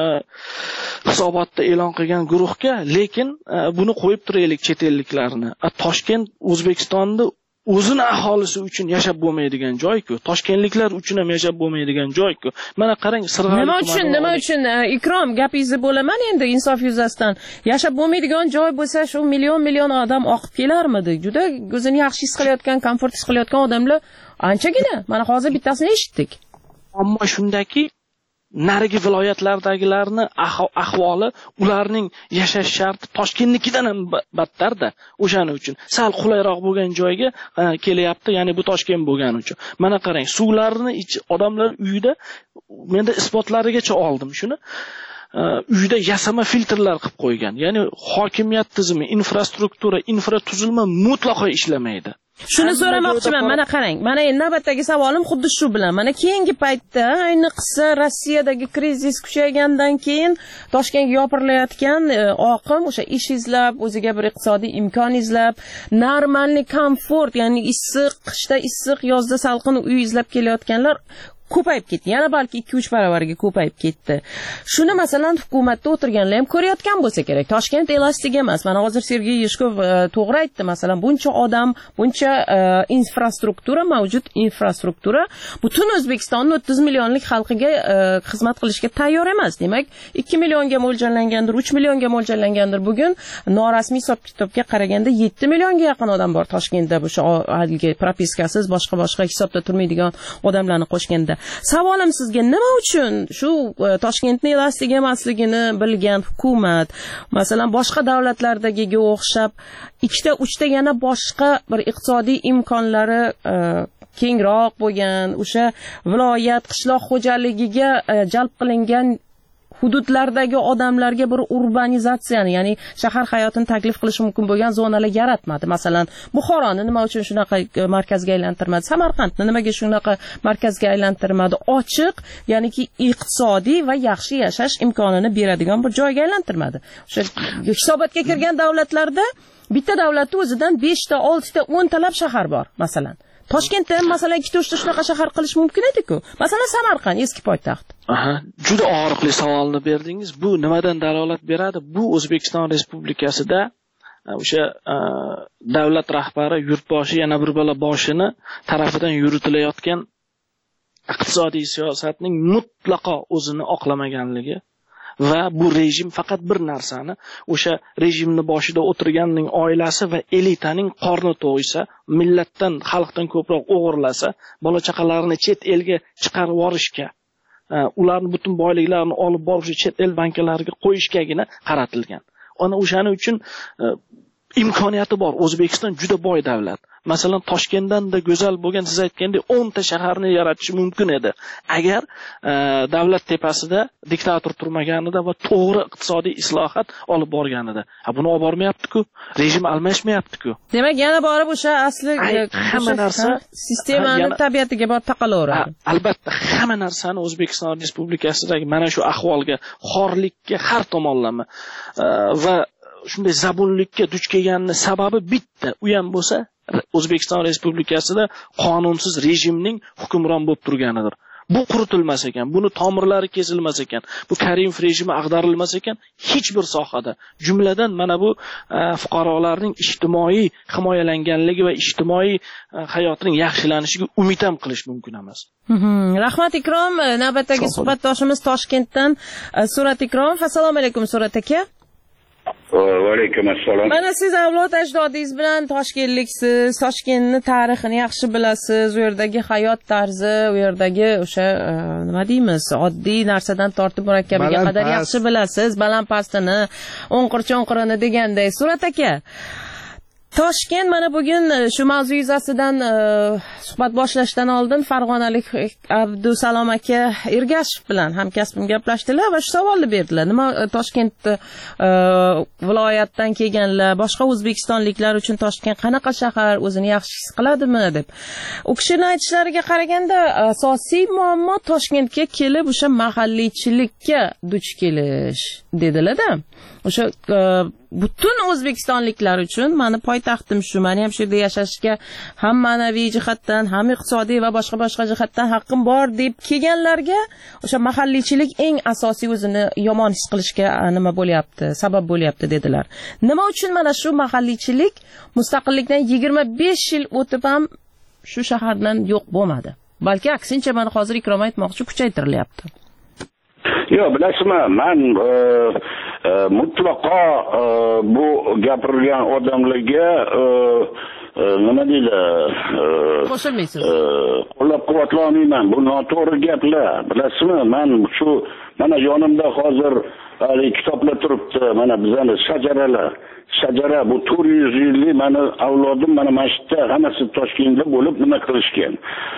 hisobotda e'lon qilgan guruhga, lekin buni qo'yib turaylik chet elliklarni. Toshkent O'zbekistonda o'zini aholisi uchun yashab bo'lmaydigan joy-ku, toshkentliklar uchun ham yashab bo'lmaydigan joy-ku. Mana qarang, Sirg'ali nima uchun, nima uchun Ikrom, gapingizni bo'laman endi insof yuzasidan. Yashab bo'lmaydigan joy bo'lsa, shu million million odam oqib kelarmidi? Juda o'zini yaxshi his qilayotgan, komfort his qilayotgan odamlar anchagina. Mana hozir bittasini eshitdik. Ammo shundaki, narigi viloyatlardagilarni ahvoli, ularning yashash sharti Toshkentnikidan ham battarda. O'shaning uchun sal qulayroq bo'lgan joyga kelyapti, ya'ni bu Toshkent bo'lgani uchun. Mana qarang, suvlarni odamlar uyida, menda isbotlarigacha oldim shuni. Uyda yasama filtrlar qilib qo'ygan. Ya'ni hokimiyat tizimi, infrastruktura, infratuzilma mutlaqo ishlamaydi. Shuni so'ramoqchiman, mana qarang. Mana endi navbatdagi savolim xuddi shu bilan. Mana keyingi paytda, ayniqsa Rossiyadagi krizis kuchaygandan keyin Toshkentga yopirilayotgan oqim o'sha ish izlab, o'ziga bir iqtisodiy imkon izlab, normalniy komfort, ya'ni issiq, qishda issiq, yozda salqin uy izlab kelayotganlar ko'payib ketdi. Yana balki ikki uch baravariga ko'payib ketdi. Shuni masalan hukumatda o'tirganlar ham ko'rayotgan bo'lsa kerak. Toshkent elastik emas. Mana hozir Sergey Yeshkov to'g'ri aytdi. Masalan, buncha odam, buncha infrastruktura mavjud, infrastruktura butun O'zbekistonning o'ttiz millionlik xalqiga xizmat qilishga tayyor emas. Demak, ikki millionga mo'ljallangandir, uch millionga mo'ljallangandir. Bugun norasmiy hisob-kitobga qaraganda yetti millionga yaqin odam bor Toshkentda, bu haligi propiskasiz, boshqa-boshqa hisobda turmaydigan odamlarni qo'shganda. Savolim sizga, nima uchun shu Toshkentning elastik emasligini bilgan hukumat, masalan, boshqa davlatlardagiga o'xshab, ikkita, uchta yana boshqa bir iqtisodiy imkonlari kengroq bo'lgan, o'sha viloyat, qishloq xo'jaligiga jalb qilingan hududlardagi odamlarga bir urbanizatsiyani, ya'ni shahar hayotini taklif qilish mumkin bo'lgan zonalar yaratmadi. Masalan, Buxoroni nima uchun shunaqa markazga aylantirmadi? Samarqandni nimaga shunaqa markazga aylantirmadi? Ochiq, ya'niki iqtisodiy va yaxshi yashash imkonini beradigan bir joyga aylantirmadi. O'sha hisobotga kirgan davlatlarda bitta davlatda o'zidan beshta, oltita, o'ntalab shahar bor, masalan. Toshkentda ham masalan ikkita uchta shunaqa shahar qilish mumkin edi-ku. Masalan, Samarqand eski poytaxt. Aha, juda og'riqli savolni berdingiz. Bu nimadan dalolat beradi? Bu O'zbekiston Respublikasida o'sha davlat rahbari, yurtboshi, yana bir bala boshini tarafidan yuritilayotgan iqtisodiy siyosatning mutlaqo o'zini oqlamaganligi va bu rejim faqat bir narsani, o'sha rejimni boshida o'tirganning oilasi va elitaning qorni to'ysa, millatdan, xalqdan ko'proq o'g'irlasa, bola chaqalarini chet elga chiqarib yuborishga, ularning butun boyliklarini olib borib chet el banklariga qo'yishgagina qaratilgan. Ana o'shaning uchun imkoniyati bor. O'zbekiston juda boy davlat. Masalan, Toshkentdan-da go'zal bo'lgan, siz aytgandek o'nta shaharni yaratish mumkin edi. Agar e, davlat tepasida diktator turmaganida va to'g'ri iqtisodiy islohot olib borganida. Ha, buni olib bormayapti-ku. Rejim almashmayapti-ku. Demak, yana borib o'sha asli hamma narsa sistemaning tabiatiga borib taqalaveradi. Albatta, hamma narsani O'zbekiston Respublikasidagi mana shu ahvolga, xorlikka har tomonlama e, va shunday zabunlikka duch kelganning sababi bitta. U ham bo'lsa O'zbekiston Respublikasida qonunsiz rejimning hukmron bo'lib turganidir. Bu quritilmas ekan, buni tomirlari kesilmas ekan, bu Karimov rejimi ag'darilmas ekan, hech bir sohada, jumladan mana bu e, fuqarolarning ijtimoiy himoyalanganligi va ijtimoiy e, hayotining yaxshilanishiga umid ham qilish mumkin emas. Rahmat Ikrom, navbatdagi suhbatdoshimiz Toshkentdan Surat Ikromov. Assalomu alaykum Surat aka. Va alaykum assalom. Mana siz avlod ajdodingiz bilan toshkentliksiz, Toshkentning tarixini yaxshi bilasiz, u yerdagi hayot tarzi, u yerdagi o'sha nima deymiz, oddiy narsadan tortib murakkabiga qadar yaxshi bilasiz, baland-pastini, o'nqir-cho'nqirini deganday. Surat aka, Toshkent mana bugun shu mavzu yuzasidan suhbat boshlashdan oldin farg'onalik Abdusalom aka Ergashev bilan hamkasbim gaplashdilar va shu savolni berdilar. Nima Toshkent viloyatdan kelganlar, boshqa o'zbekistonliklar uchun Toshkent qanaqa shahar, o'zini yaxshi his qiladimi deb. U kishining aytishlariga qaraganda asosiy muammo Toshkentga kelib o'sha mahalliychilikka duch kelish dedilar-da. O'sha butun o'zbekistonliklar uchun meni poytaxtim shu, meni ham shu yerda yashashga ham ma'naviy jihatdan, ham iqtisodiy va boshqa boshqa jihatdan haqqim bor deb kelganlarga o'sha mahalliychilik eng asosiy o'zini yomon his qilishga nima bo'lyapti, sabab bo'lyapti dedilar. Nima uchun mana shu mahalliychilik mustaqillikdan yigirma besh yil o'tib ham shu shahardan yo'q bo'lmadi? Balki aksincha, mana hozir Ikrom aytmoqchi, kuchaytirilyapti. Yo'q, bilasizmi, men e, e, mutlaqo e, bu gapirilgan odamlarga e, e, nima deydi? Qo'shilmaysiz. qo'llab-quvvatlay olmayman. Bu noto'g'ri gaplar. Bilasizmi? Men shu mana yonimda hozir hali kitoblar turibdi. Mana bizani shajaralar. Shajara bu to'rt yuz yillik meni avlodim mana masjidda hammasi Toshkentda bo'lib nima qilishgan.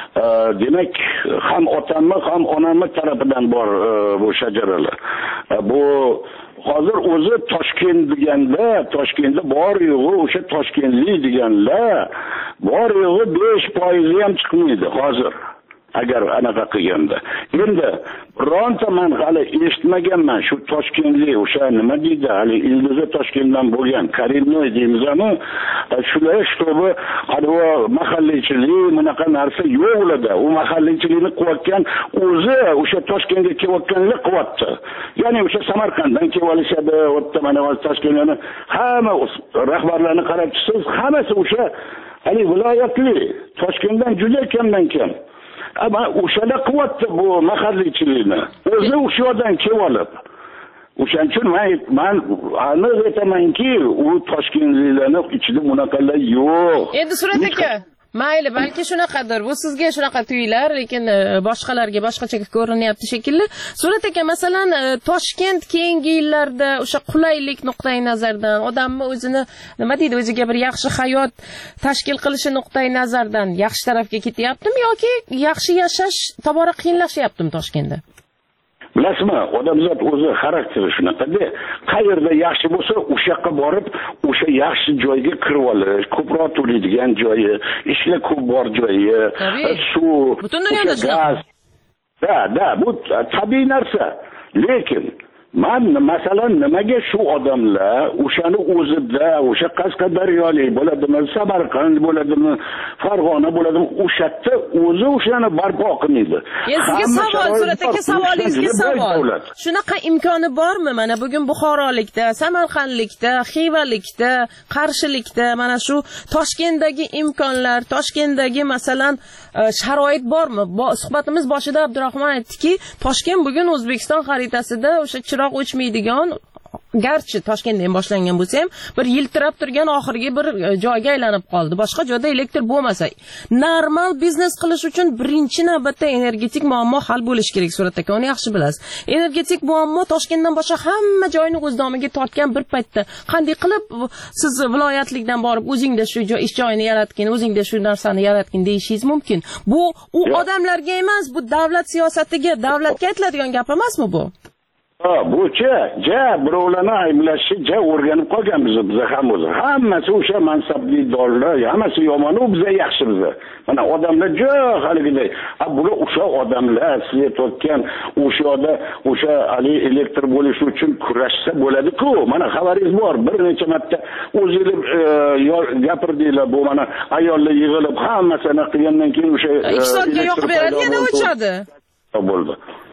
Demak, ham otamni, ham onamni tarafidan bor bu shajaralar. Bu hozir o'zi Toshkent deganda, Toshkentda bor yo'g'i o'sha Toshkentlik deganlar bor yo'g'i besh foiz ham chiqmaydi hozir. Agar anaqa qilganda. Endi bironta men hali eshitmaganman shu Toshkentlik o'sha nima deydi, hali Ildizi Toshkentdan bo'lgan Karimnoy deymizmi? Shular shtobi qarvo mahallichilik bunaqa narsa yo'q ularda. U mahallichilikni qilayotgan o'zi o'sha Toshkentga kelayotganlar qilyapti. Ya'ni o'sha Samarqanddan kelib olishadi, o'tda mana Toshkentni hamma rahbarlarni qarab chiqsangiz, hammasi o'sha hali viloyatli Toshkentdan juda kamdan kam. Ama o'shalar qilyapti bu mahallichilikni. O'zi o'sha yerdan kelib olib. O'shaning uchun men men aniq aytamanki, u Toshkentliklarning ichida bunaqalar yo'q. Endi Surat aka, mayli, balki shunaqadir. Bu sizga shunaqa tuyular, lekin boshqalarga boshqacha ko'rinyapti shekilli. Surat aka, masalan, Toshkent keyingi yillarda o'sha qulaylik nuqtai nazardan, odamni o'zini nima deydi, o'ziga bir yaxshi hayot tashkil qilishi nuqtai nazardan yaxshi tarafga ketyaptimi yoki yaxshi yashash tobora qiyinlashyaptimi Toshkentda? Bilasizmi, odamzod o'zi xarakteri shunaqa-da, qayerda yaxshi bo'lsa, o'sha yoqqa borib, o'sha yaxshi joyga kirib olish, ko'proq to'laydigan joyi, ishlar ko'p bor joyi, suv, butun dunyoda gaz. Da, da, bu tabiiy narsa. Lekin men masalan nimaga shu odamlar o'shani o'zida, o'sha Qashqadaryolik bo'ladimi, Samarqand bo'ladimi, Farg'ona bo'ladimi, o'shatda o'zi o'shani barpo qilmaydi. Sizga savol, Surat aka, savolingizga savol. Shunaqa imkoni bormi? Mana bugun Buxorolikda, Samarqandlikda, Xivalikda, Qarshilikda mana shu Toshkentdagi imkonlar, Toshkentdagi masalan sharoit bormi? Suhbatimiz boshida Abdurahmon aytdiki, Toshkent bugun O'zbekiston xaritasida o'sha chiroq o'chmaydigan, garchi Toshkentdan boshlangan bo'lsa ham bir yiltirab turgan oxirgi bir joyga aylanib qoldi. Boshqa joyda elektr bo'lmasa, normal biznes qilish uchun birinchi navbatda energetik muammo hal bo'lishi kerak. Surat aka, uni yaxshi bilasiz. Energetik muammo Toshkentdan boshqa hamma joyni o'z nomiga tortgan bir paytda qanday qilib siz viloyatlikdan borib o'zingda shu joy ish joyini yaratgin, o'zingda shu narsani yaratgin deyishingiz mumkin. Bu u odamlarga emas, bu davlat siyosatiga, davlatga aytiladigan gap emasmi bu? Ha, bu-chi, ja birovlarni ayblashni ja o'rganib qolganmiz biz ham o'zi. Hammasi o'sha mansabli dollar, hammasi yomon, u bizga yaxshi bizga. Mana odamlar jo haligiday. Ha, bular o'sha odamlar siz aytayotgan o'sha yerda o'sha ali elektr bo'lishi uchun kurashsa bo'ladi-ku. Mana xabaringiz bor, bir necha marta o'zingiz gapirdinglar, bu mana ayollar yig'ilib hammasini qilgandan keyin o'sha ikki soatga yoqib beradi, yana o'chadi. Bo'ldi.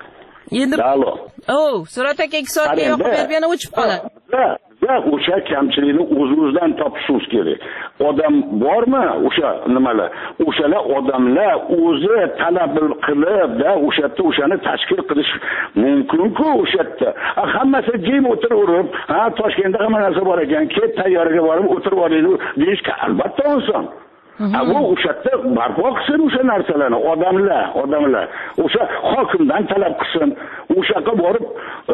Endi Oh, Surat aka ikki soatga yoqib berib yana o'chib qoladi. Da, o'sha kamchilikni o'z-o'zidan topishimiz kerak. Odam bormi o'sha nimalar? O'shalar odamlar o'zi talab qilib, da o'sha yerda o'shani tashkil qilish mumkin-ku o'sha yerda. Hammasi jim o'tirib, ha Toshkentda hamma narsa bor ekan, ket tayyorga borib o'tirib olaylik deyishga albatta oson. Bu o'sha yerda barpo qilsin o'sha narsalarni, odamlar, odamlar. O'sha hokimdan talab qilsin. O'sha yoqqa borib,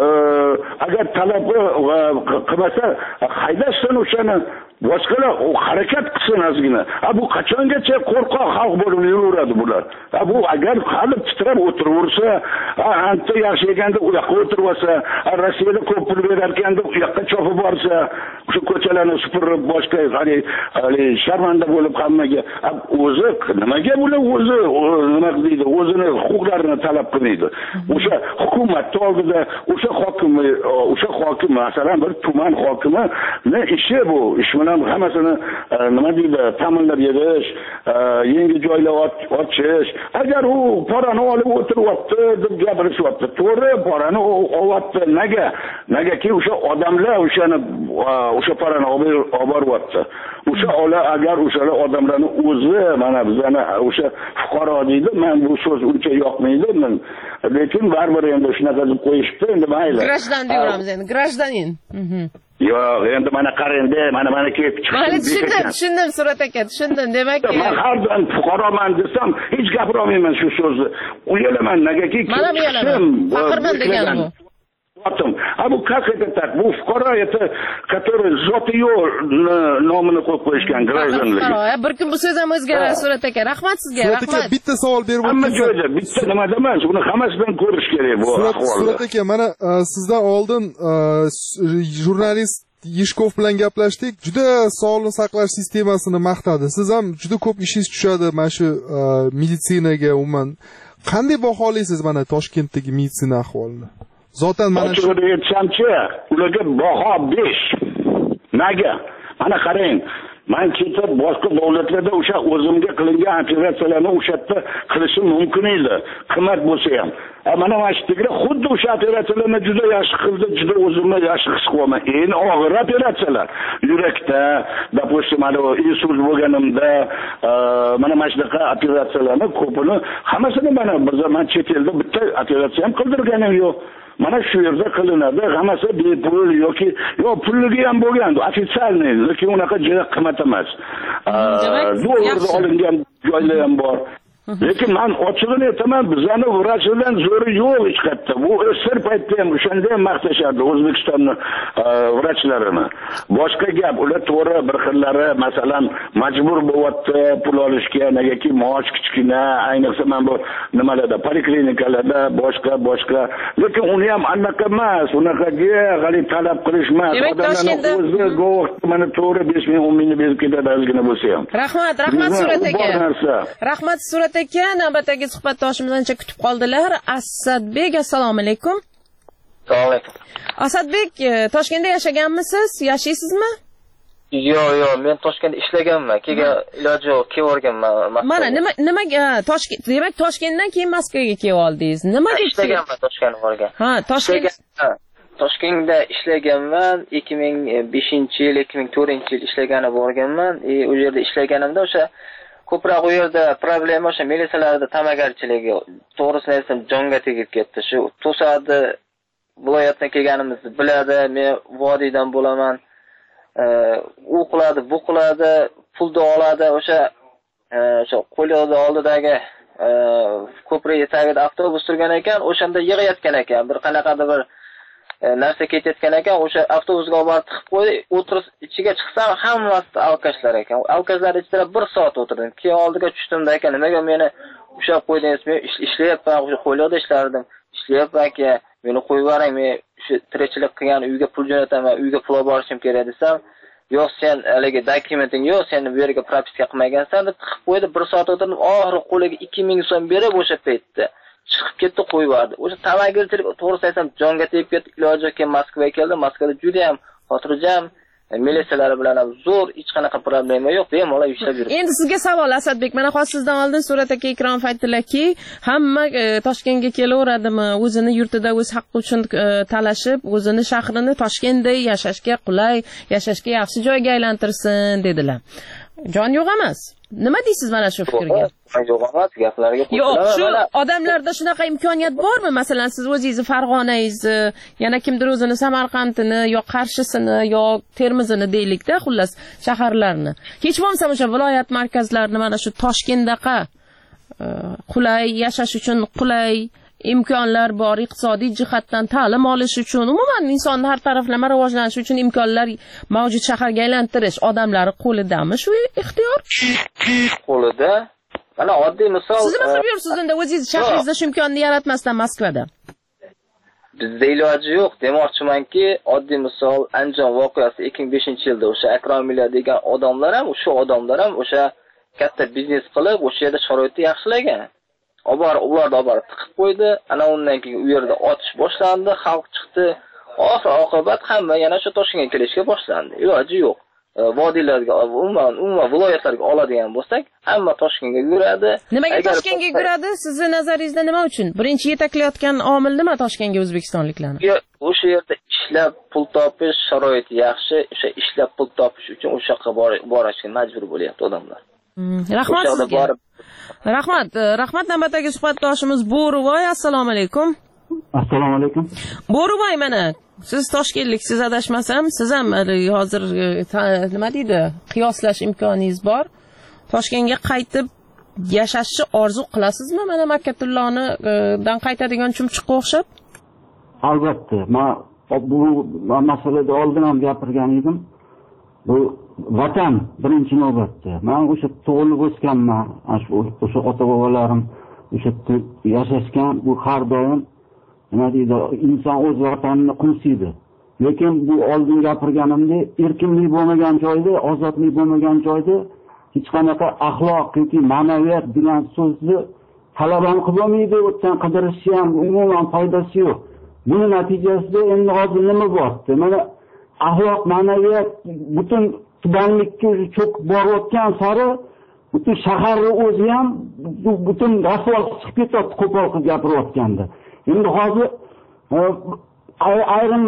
agar talab qilmasa, haydashsin o'shani. Boshqalar o harakat qilsin ozgina. Ha bu qachongacha qo'rqoq xalq bo'lib yuraveradi bular. Ha bu agar qalb titrab o'tiraversa, anta yaxshi ekanda u yoqqa o'tirsa, Rossiyada ko'p pul berarkanda u yoqqa chopib borsa, o'sha ko'chalarni supurib boshqa hali hali sharmanda bo'lib hammaga o'zi nimaga bular o'zi nima deydi, o'zini huquqlarini talab qilmaydi. O'sha hukumat oldida o'sha hokim o'sha hokim masalan bir tuman hokimi ne ishi bu, ish bilan hammasini nima deydi, ta'minlab berish, yangi joylar ochish. Agar u parani olib o'tiryapti deb gapirishyapti, to'g'ri, parani olyapti. Nega? Negaki o'sha odamlar o'shani o'sha parani olib boryapti. O'sha ola agar o'shalar odamlarni o'zi mana bizani o'sha fuqaro deydi, men bu so'z uncha yoqmaydi, men lekin baribir endi shunaqa deb qo'yishdi, endi mayli. Grajdan deymiz endi, grajdanin. Yo'q, endi mana qarangda, mana mana kelib chiqdim. Mana tushundim, tushundim Surat aka, tushundim. Demak, men har doim fuqaroman desam, hech gapira olmayman shu so'zni. Uyalaman, negaki mana bu uyalaman. Faqirman degan bu. Потом, а bu как это так? Bu fuqaro это, который zotiyo nomini qo'yib qo'yishgan gражданlik. Bir kun bu so'z ham o'zgaradi Surat aka. Rahmat sizga, rahmat. Surat aka bitta savol berib o'tdim. Hamma joyda bitta nima emas, buni hammasidan ko'rish kerak bu ahvolni. Surat aka, mana sizdan oldin jurnalist Yishkov bilan gaplashdik. Juda sog'liqni saqlash sistemasini maqtadi. Siz ham juda ko'p ishingiz tushadi mana shu meditsinaga umuman. Qanday baholaysiz mana Toshkentdagi meditsina ahvolini? Zotan mana shu aytsamchi, ularga baho besh. Nega? Mana qarang, men ketib boshqa davlatlarda o'sha o'zimga qilingan operatsiyalarni o'sha yerda qilishim mumkin edi, qimmat bo'lsa ham. Mana mana shu yerda xuddi o'sha operatsiyalarni juda yaxshi qildi, juda o'zimni yaxshi his qilaman. Eng og'ir operatsiyalar yurakda, допустим, mana insult bo'lganimda, mana mana shunaqa operatsiyalarni ko'pini hammasini mana biz men chet elda bitta operatsiya ham qildirganim yo'q. Mana shu yerda qilinadi, hammasi bepul yoki yo pulligi ham bo'lgan, ofitsialniy, lekin unaqa juda qimmat emas. Dollarda olingan joylar ham bor. Lekin men ochig'ini aytaman, bizani vrachlardan zo'ri yo'q hech qayerda. Bu sir paytda ham o'shanda ham maqtashardi O'zbekistonning vrachlarini. Boshqa gap, ular to'g'ri bir xillari, masalan, majbur bo'lyapti pul olishga, negaki maosh kichkina, ayniqsa men bu nimalarda, poliklinikalarda, boshqa boshqa. Lekin uni ham anaqa emas, unaqaga g'alib talab qilishmas. Odamlarning o'zi go'q, mana to'g'ri besh ming o'n mingni berib ketadi ozgina bo'lsa ham. Rahmat, rahmat Surat aka. Rahmat Surat aka, navbatdagi suhbatdoshimiz ancha kutib qoldilar. Asadbek, assalomu alaykum. Assalomu alaykum. Asadbek, Toshkentda yashaganmisiz? Yashaysizmi? Yo'q, yo'q, men Toshkentda ishlaganman. Keyin iloji yo'q, kelib o'rganman. Mana nima nimaga Toshkent, demak Toshkentdan keyin Moskvaga kelib oldingiz. Nimaga ishlaganman Toshkentga borgan? Ha, Toshkent Toshkentda ishlaganman. ikki ming beshinchi yil, ikki ming to'rtinchi yil ishlagani borganman. E, u yerda ishlaganimda o'sha ko'proq u yerda problema o'sha militsiyalarda ta'magarchiligi, to'g'risini aytsam, jonga tegib ketdi. Shu to'sadi, viloyatdan kelganimizni biladi, men vodiydan bo'laman. U qiladi, bu qiladi, pulni oladi, o'sha o'sha qo'lyozda oldidagi ko'prik tagida avtobus turgan ekan, o'shanda yig'ayotgan ekan. Bir qanaqadir bir narsa ketayotgan ekan, o'sha avtobusga olib tiqib qo'ydi, o'tirish ichiga chiqsam hammasi alkashlar ekan. Alkashlar ichida bir soat o'tirdim. Keyin oldiga tushdimda ekan, nimaga meni ushlab qo'ydingiz? Men ishlayapman, o'sha qo'lyozda ishlardim. Ishlayapman aka, meni qo'yib yuboring, men shu tirikchilik qilgan uyga pul jo'nataman, uyga pul olib borishim kerak desam, yo'q sen haligi dokumenting yo'q, sen bu yerga propiska qilmagansan deb tiqib qo'ydi. Bir soat o'tirdim, oxiri qo'liga ikki ming so'm berib o'sha paytda chiqib ketdi, qo'yib yubordi. O'sha tamagirchilik, to'g'risi aytsam, jonga tegib ketdi. Iloji yo'q, Moskvaga keldim. Moskvada juda ham xotirjam, militsiyalar bilan ham zo'r, hech qanaqa problema yo'q, bemalol ishlab yuribdi. Endi sizga savol Asadbek, mana hozir sizdan oldin Surat aka ikrom aytdilarki, hamma Toshkentga kelaveradimi, o'zini yurtida o'z haqqi uchun talashib, o'zini shahrini Toshkentda yashashga qulay, yashashga yaxshi joyga aylantirsin dedilar. Jon yo'q emas. Nima deysiz mana shu fikrga? Yo'q emas, gaplarga qo'shilaman. Yo'q, shu odamlarda shunaqa imkoniyat bormi? Masalan, siz o'zingizni Farg'onangizni, yana kimdir o'zini Samarqandini, yo Qarshisini, yo Termizini deylikda, xullas shaharlarni. Hech bo'lmasa o'sha viloyat markazlarini mana shu Toshkentdaqa qulay, yashash uchun qulay imkonlar bor, iqtisodiy jihatdan ta'lim olish uchun, umuman insonni har taraflama rivojlanishi uchun imkonlar mavjud shaharga aylantirish odamlari qo'lidami shu ixtiyor? Qo'lida. Mana oddiy misol. Siz nima qilib yursiz unda o'zingiz shahringizda shu imkonni yaratmasdan Moskvada? Bizda iloji yo'q, demoqchimanki, oddiy misol Andijon voqeasi ikki ming beshinchi yilda o'sha Akromillar degan odamlar ham, o'sha odamlar ham o'sha katta biznes qilib, o'sha yerda sharoitni yaxshilagan. Obar ularni obar tiqib qo'ydi. Ana undan keyin u yerda otish boshlandi, xalq chiqdi. Oxir oqibat hamma yana shu Toshkentga kelishga boshlandi. Iloji yo'q. Vodiylarga, umuman, umuman viloyatlarga oladigan bo'lsak, hamma Toshkentga yuradi. Nimaga Toshkentga yuradi? Sizni nazaringizda nima uchun? Birinchi yetaklayotgan omil nima Toshkentga o'zbekistonliklarni? O'sha yerda ishlab pul topish sharoiti yaxshi, o'sha ishlab pul topish uchun o'sha yoqqa borishga majbur bo'lyapti odamlar. Rahmat sizga. Rahmat, rahmat navbatdagi suhbatdoshimiz Bo'rivoy, assalomu alaykum. Assalomu alaykum. Bo'ribay, mana siz Toshkentlik, siz adashmasam, siz ham hozir nima deydi, qiyoslash imkoningiz bor. Toshkentga qaytib yashashni orzu qilasizmi? Mana Makkatullonidan qaytadigan chumchuqqa o'xshab? Albatta. Men bu masalada oldin ham gapirgan edim. Bu vatan birinchi navbatda. Men o'sha tug'ilib o'sganman, o'sha ota-bobolarim o'sha yerda yashashgan, bu har doim nima deydi, inson o'z vatanini qumsiydi. Lekin bu oldin gapirganimdek, erkinlik bo'lmagan joyda, ozodlik bo'lmagan joyda hech qanaqa axloq yoki ma'naviyat degan so'zni talab ham qilolmaydi, o'tdan qidirishni ham umuman foydasi yo'q. Buni natijasida endi hozir nima bo'lyapti? Mana axloq, ma'naviyat butun tubanlikka cho'kib borayotgan sari butun shaharni o'zi ham butun rasvo chiqib ketyapti, qo'pol qilib gapirayotganda. Endi hozir ayrim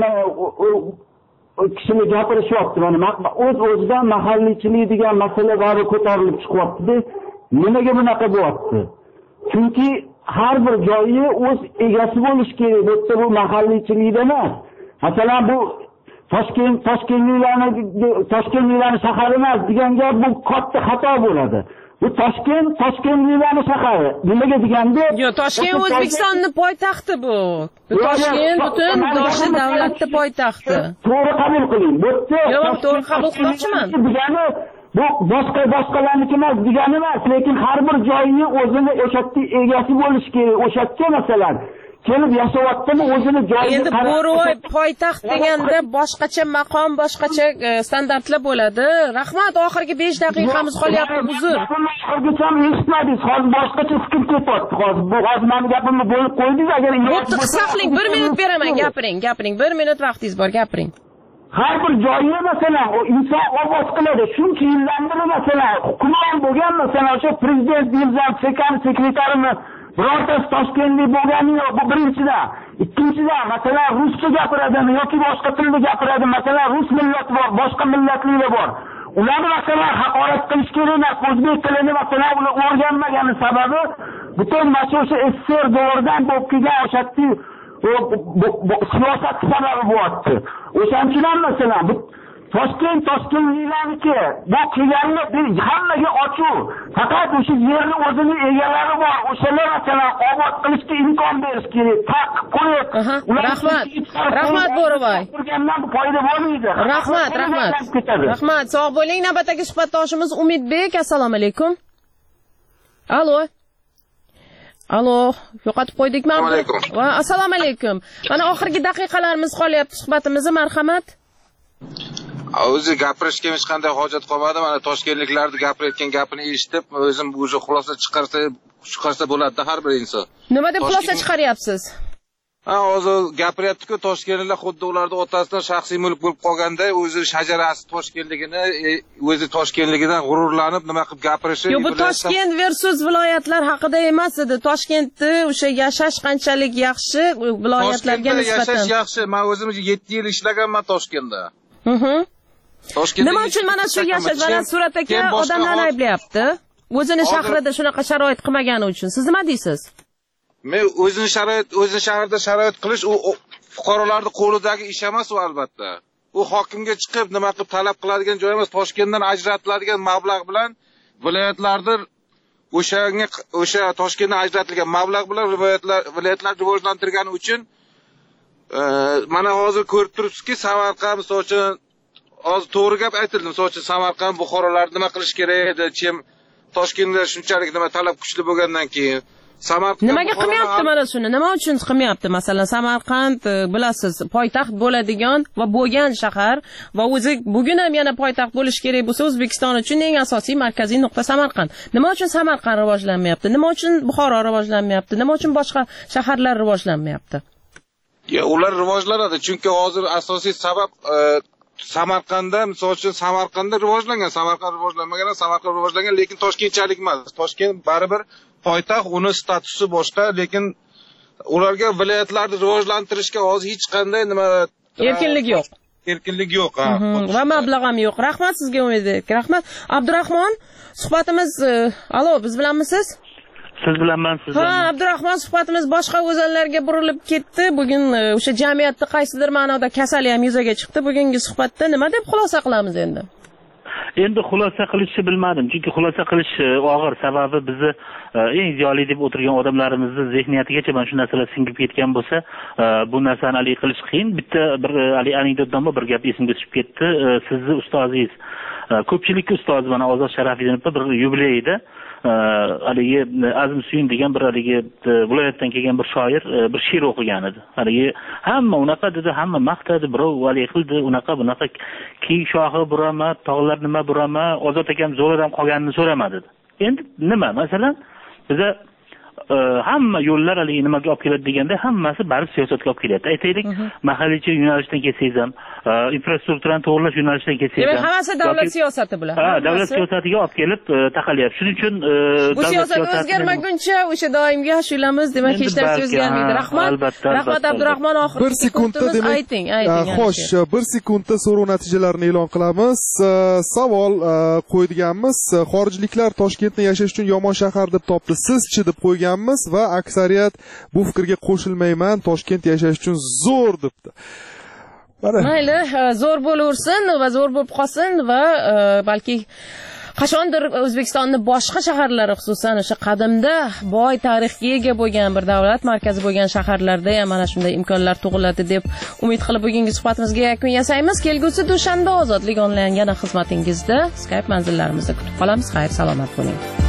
kishilar gapirishyapti, mana o'z o'zidan mahalliychilik degan masala bari ko'tarilib chiqyapti. Nimaga bunaqa bo'lyapti? Chunki har bir joyi o'z egasi bo'lishi kerak. Bu yerda bu mahalliychilik emas. Masalan, bu Toshkent Toshkentliklarni Toshkentliklarni shahari emas degan gap bu katta xato bo'ladi. Bu Toshkent Toshkentliklarni shahari. Nimaga deganda, yo'q, Toshkent O'zbekistonning poytaxti bu. Toshkent butun boshli davlatning poytaxti. To'g'ri qabul qiling. Bu yerda yo'q, to'g'ri qabul qilmoqchiman. Degani bu boshqa boshqalarniki emas degani emas, lekin har bir joyni o'zini o'sha yerda egasi bo'lishi kerak. O'sha yerda masalan kelib yashayaptimi, o'zini joyiga endi Bo'rivoy poytaxt deganda boshqacha maqom, boshqacha standartlar bo'ladi. Rahmat, oxirgi besh daqiqamiz qolyapti, uzr. Oxirgacha ham eshitmadingiz, hozir boshqacha fikr ketyapti. Hozir bu hozir meni gapimni bo'lib qo'ydingiz, agar bo'pti, qisqa qiling, bir minut beraman, gapiring, gapiring. bir minut vaqtingiz bor, gapiring. Har bir joyga masalan o inson ovoz qiladi. Shuncha yillardir masalan hukmron bo'lgan, masalan o'sha prezident Dilzat Sekan sekretarini birortasi Toshkentlik bo'lgani yo'q, bu birinchidan. Ikkinchidan, masalan ruscha gapiradimi yoki boshqa tilda gapiradimi? Masalan rus millati bor, boshqa millatlilar bor. Ularni masalan haqorat qilish kerak emas. O'zbek tilini masalan ular o'rganmagani sababi butun mana o'sha S S R davridan bo'lib kelgan o'sha siyosat sababi bo'lyapti. O'shancha ham masalan bu Toshkent Toshkentliklarniki bu kelganini hammaga ochiq. Faqat o'sha yerni o'zining egalari bor. O'shalar masalan obod qilishga imkon berish kerak. Taqib qo'yib, rahmat. Rahmat Bo'rivoy. Turgandan foyda bo'lmaydi. Rahmat, rahmat. Rahmat, sog' bo'ling. Navbatdagi suhbatdoshimiz Umidbek, assalomu alaykum. Allo. Allo, yo'qotib qo'ydikmi? Va assalomu alaykum. Mana oxirgi daqiqalarimiz qolyapti suhbatimizni, marhamat. O'zi gapirishga hech qanday hojat qolmadi. Mana toshkentliklarning gapirayotgan gapini eshitib, o'zim o'zi xulosa chiqarsa, chiqarsa bo'ladi har bir inson. Nima deb xulosa chiqaryapsiz? Ha, hozir gapiryapti-ku, toshkentliklar xuddi ularning otasidan shaxsiy mulk bo'lib qolganda, o'zi shajarasi toshkentligini, o'zi toshkentligidan g'ururlanib nima qilib gapirishi. Yo'q, bu Toshkent versus viloyatlar haqida emas edi. Toshkentda o'sha yashash qanchalik yaxshi viloyatlarga nisbatan. Yashash yaxshi. Men o'zim yetti yil ishlaganman Toshkentda. Mhm. Toshkentda nima uchun mana shu yashash, mana Surat aka odamlarni ayblayapti? O'zini shahrida shunaqa sharoit qilmagani uchun. Siz nima deysiz? Men o'zini sharoit, o'zini shaharda sharoit qilish u fuqarolarning qo'lidagi ish emas u albatta. U hokimga chiqib nima qilib talab qiladigan joy emas. Toshkentdan ajratiladigan mablag' bilan viloyatlardir o'shanga o'sha Toshkentdan ajratilgan mablag' bilan viloyatlar viloyatlar rivojlantirgani uchun mana hozir ko'rib turibsizki, Samarqand misol uchun hozir to'g'ri gap aytildi. Misol uchun Samarqand Buxorolar nima qilish kerak edi? Chem Toshkentda shunchalik nima talab kuchli bo'lgandan keyin Samarqand nimaga qilmayapti mana shuni? Nima uchun qilmayapti? Masalan, Samarqand bilasiz, poytaxt bo'ladigan va bo'lgan shahar va o'zi bugun ham yana poytaxt bo'lish kerak bo'lsa, O'zbekiston uchun eng asosiy markaziy nuqta Samarqand. Nima uchun Samarqand rivojlanmayapti? Nima uchun Buxoro rivojlanmayapti? Nima uchun boshqa shaharlar rivojlanmayapti? Ya, ular rivojlanadi, chunki hozir asosiy sabab Samarqandda, misol uchun Samarqandda rivojlangan, Samarqand rivojlanmagan, Samarqand rivojlangan, lekin Toshkentchalik emas. Toshkent baribir poytaxt, uni statusi boshqa, lekin ularga viloyatlarni rivojlantirishga hozir hech qanday nima erkinlik yo'q. Erkinlik yo'q, ha. Va mablag' ham yo'q. Rahmat sizga, Umidbek. Rahmat. Abdurahmon, suhbatimiz, alo, biz bilanmisiz? siz bilanman siz ha Abdurahmon suhbatimiz boshqa o'zanlarga burilib ketdi. Bugun o'sha jamiyatda qaysidir ma'noda kasal ham yuzaga chiqdi. Bugungi suhbatda nima deb xulosa qilamiz endi? Endi xulosa qilishni bilmadim, chunki xulosa qilish og'ir. Sababi bizni eng ziyoli deb o'tirgan odamlarimizni zehniyatigacha mana shu narsalar singib ketgan bo'lsa, bu narsani hali qilish qiyin. Bitta bir hali anekdotdan bir gap esimga tushib ketdi. Sizni ustozingiz, ko'pchilik ustoz mana Ozod Sharafidinov bir yubileyida haligi Azm Suyin degan bir haligi viloyatdan kelgan bir shoir bir she'r o'qigan edi. Haligi hamma unaqa dedi, hamma maqtadi, birov haligi qildi, unaqa bunaqa keng shohi burama, tog'lar nima burama, Ozod akam zo'radan qolganini so'ramadi dedi. Endi nima? Masalan, biza hamma yo'llar haligi nimaga olib keladi deganda, hammasi baribir siyosatga olib kelyapti. Aytaylik, mahalliychilik yo'nalishdan kelsangiz ham, infrastrukturani to'g'irlash yo'nalishidan kelsangiz ham. Demak, hammasi davlat siyosati bilan. Ha, davlat siyosatiga olib kelib taqalyapti. Shuning uchun bu siyosat o'zgarmaguncha o'sha doimgi ashulamiz, demak, hech narsa o'zgarmaydi. Rahmat. Rahmat Abdurahmon, oxirgi bir sekundda demak, ayting, ayting. Xo'sh, bir sekundda so'rov natijalarini e'lon qilamiz. Savol qo'yganmiz. Xorijliklar Toshkentni yashash uchun yomon shahar deb topdi. Siz-chi deb qo'yganmiz va aksariyat bu fikrga qo'shilmayman, Toshkent yashash uchun zo'r debdi. Mayli, zo'r bo'laversin va zo'r bo'lib qolsin va balki qachondir O'zbekistonning boshqa shaharlari, xususan o'sha qadimda boy tarixga ega bo'lgan bir davlat markazi bo'lgan shaharlarda ham mana shunday imkonlar tug'iladi deb umid qilib bugungi suhbatimizga yakun yasaymiz. Kelgusi dushanba Ozodlik onlayn yana xizmatingizda Skype manzillarimizda kutib qolamiz. Xayr, salomat bo'ling.